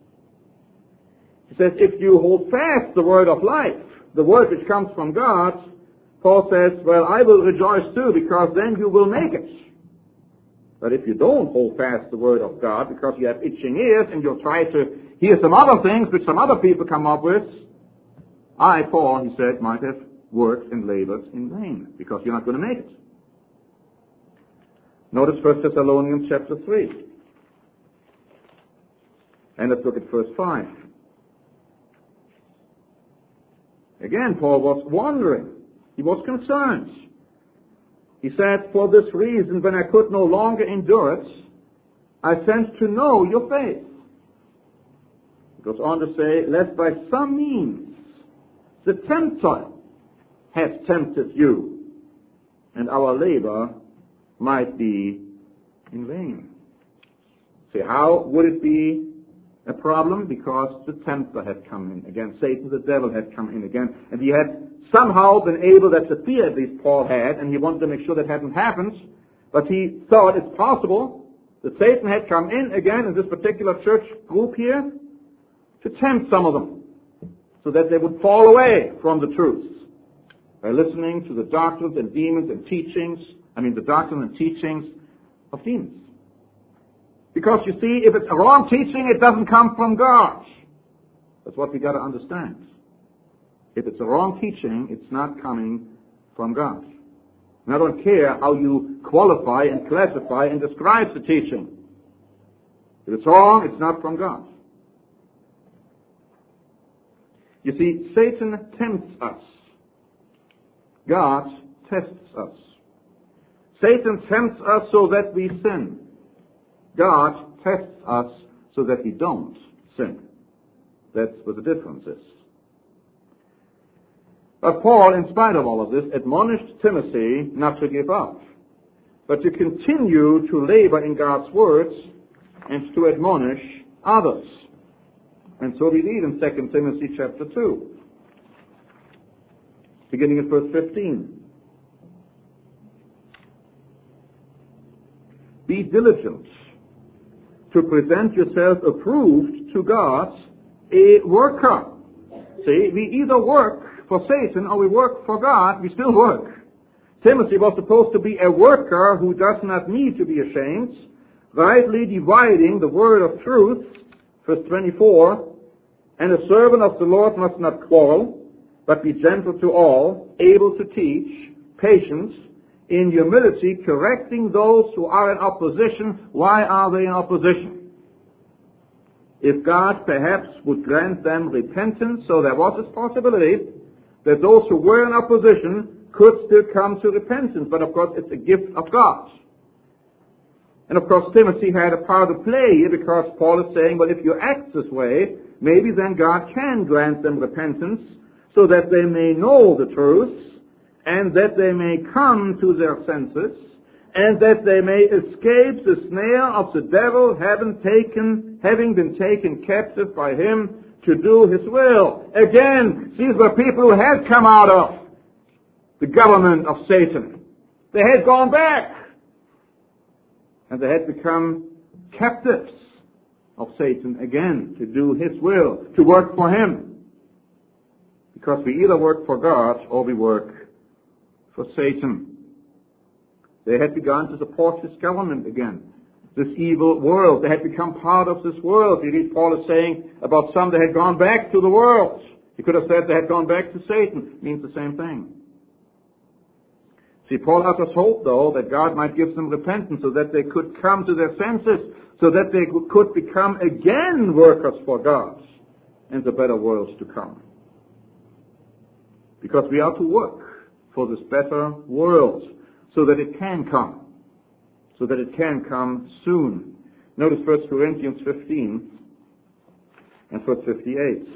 He says, if you hold fast the word of life, the word which comes from God, Paul says, well, I will rejoice too, because then you will make it. But if you don't hold fast the word of God, because you have itching ears and you'll try to hear some other things which some other people come up with, I, Paul, he said, might have worked and labored in vain, because you're not going to make it. Notice 1 Thessalonians chapter 3. And let's look at verse 5. Again, Paul was wondering. He was concerned. He said, "For this reason, when I could no longer endure it, I sent to know your faith." He goes on to say, "Lest by some means the tempter has tempted you, and our labor might be in vain." See, how would it be a problem? Because the tempter had come in again. Satan, the devil, had come in again. And he had somehow been able, that's the fear at least Paul had, and he wanted to make sure that hadn't happened. But he thought it's possible that Satan had come in again in this particular church group here to tempt some of them, so that they would fall away from the truth by listening to the doctrines and demons and teachings, the doctrine and teachings of demons. Because you see, if it's a wrong teaching, it doesn't come from God. That's what we got to understand. If it's a wrong teaching, it's not coming from God. And I don't care how you qualify and classify and describe the teaching. If it's wrong, it's not from God. You see, Satan tempts us. God tests us. Satan tempts us so that we sin. God tests us so that we don't sin. That's what the difference is. But Paul, in spite of all of this, admonished Timothy not to give up, but to continue to labor in God's words and to admonish others. And so we read in 2 Timothy chapter 2, beginning at verse 15. "Be diligent to present yourself approved to God, a worker." See, we either work for Satan or we work for God. We still work. Timothy was supposed to be a worker who does not need to be ashamed, rightly dividing the word of truth, verse 24, "And a servant of the Lord must not quarrel, but be gentle to all, able to teach, patient, in humility, correcting those who are in opposition." Why are they in opposition? If God perhaps would grant them repentance, so there was this possibility that those who were in opposition could still come to repentance. But of course, it's a gift of God. And of course, Timothy had a part to play here, because Paul is saying, well, if you act this way, maybe then God can grant them repentance, so that they may know the truth, and that they may come to their senses, and that they may escape the snare of the devil, having been taken captive by him to do his will. Again, these were people who had come out of the government of Satan. They had gone back, and they had become captives of Satan again, to do his will, to work for him. Because we either work for God or we work for Satan. They had begun to support his government again, this evil world. They had become part of this world. You read Paul is saying about some that had gone back to the world. He could have said they had gone back to Satan. It means the same thing. See, Paul has us hope, though, that God might give them repentance so that they could come to their senses, so that they could become again workers for God in the better worlds to come. Because we are to work for this better world, so that it can come. So that it can come soon. Notice 1 Corinthians 15 and verse 58.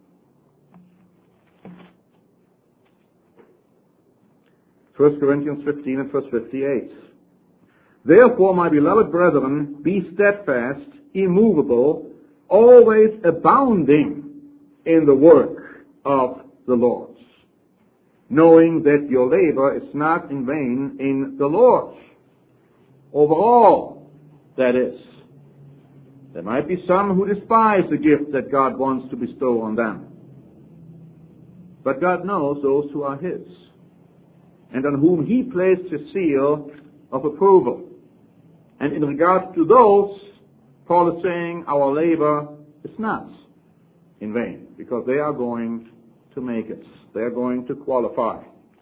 1 Corinthians 15 and verse 58. "Therefore, my beloved brethren, be steadfast, immovable, always abounding in the work of the Lord, knowing that your labor is not in vain in the Lord." Overall, that is. There might be some who despise the gift that God wants to bestow on them. But God knows those who are his, and on whom he placed his seal of approval. And in regard to those, Paul is saying our labor is not in vain, because they are going to make it. They are going to qualify.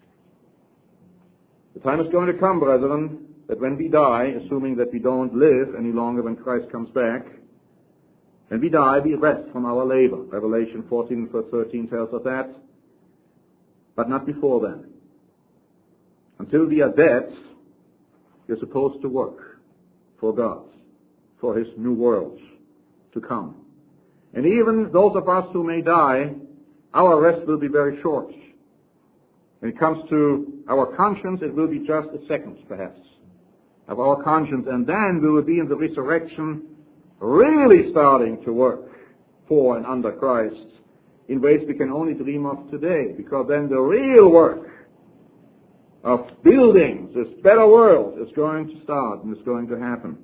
The time is going to come, brethren, that when we die, assuming that we don't live any longer when Christ comes back, When we die, we rest from our labor. Revelation 14 verse 13 tells us that. But not before then. Until we are dead, you're supposed to work for God, for His new world to come. And even those of us who may die, our rest will be very short. When it comes to our conscience, it will be just a second, perhaps, of our conscience. And then we will be in the resurrection really starting to work for and under Christ in ways we can only dream of today, because then the real work of building this better world is going to start and is going to happen.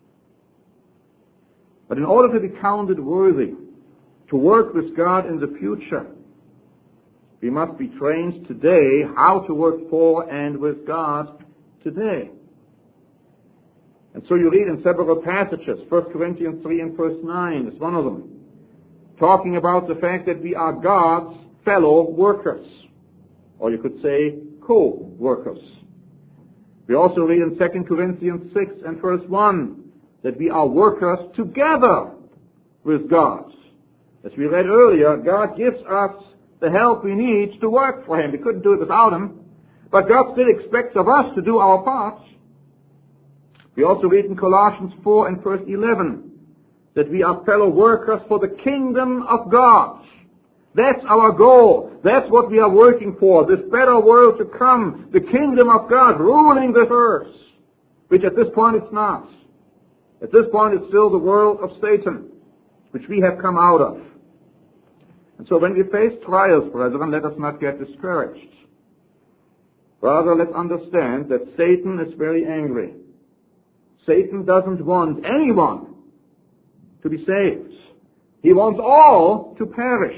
But in order to be counted worthy to work with God in the future, we must be trained today how to work for and with God today. And so you read in several passages, 1 Corinthians 3 and verse 9 is one of them, talking about the fact that we are God's fellow workers, or you could say co-workers. We also read in 2 Corinthians 6 and verse 1 that we are workers together with God. As we read earlier, God gives us the help we need to work for Him. We couldn't do it without Him, but God still expects of us to do our part. We also read in Colossians 4 and verse 11 that we are fellow workers for the kingdom of God. That's our goal. That's what we are working for, this better world to come, the kingdom of God ruling this earth, which at this point it's not. At this point it's still the world of Satan, which we have come out of. And so when we face trials, brethren, let us not get discouraged. Rather, let's understand that Satan is very angry. Satan doesn't want anyone to be saved. He wants all to perish.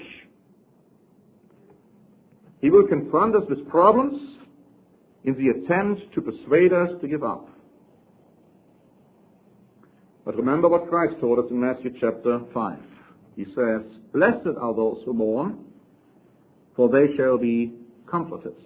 He will confront us with problems in the attempt to persuade us to give up. But remember what Christ told us in Matthew chapter 5. He says, "Blessed are those who mourn, for they shall be comforted."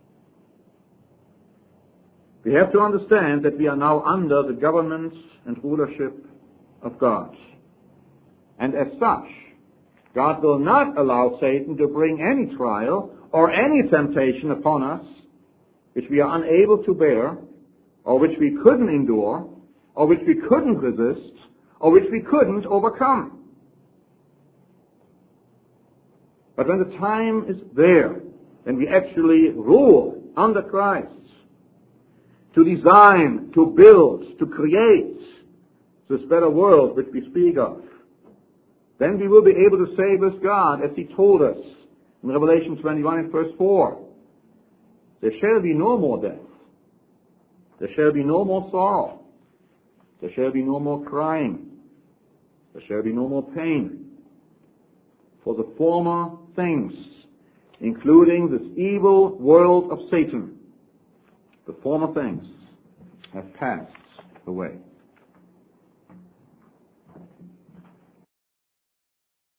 We have to understand that we are now under the government and rulership of God. And as such, God will not allow Satan to bring any trial or any temptation upon us which we are unable to bear, or which we couldn't endure, or which we couldn't resist, or which we couldn't overcome. But when the time is there, when we actually rule under Christ, to design, to build, to create this better world which we speak of, then we will be able to say with God, as He told us in Revelation 21 and verse 4, there shall be no more death. There shall be no more sorrow. There shall be no more crying. There shall be no more pain. For the former things, including this evil world of Satan, the former things have passed away.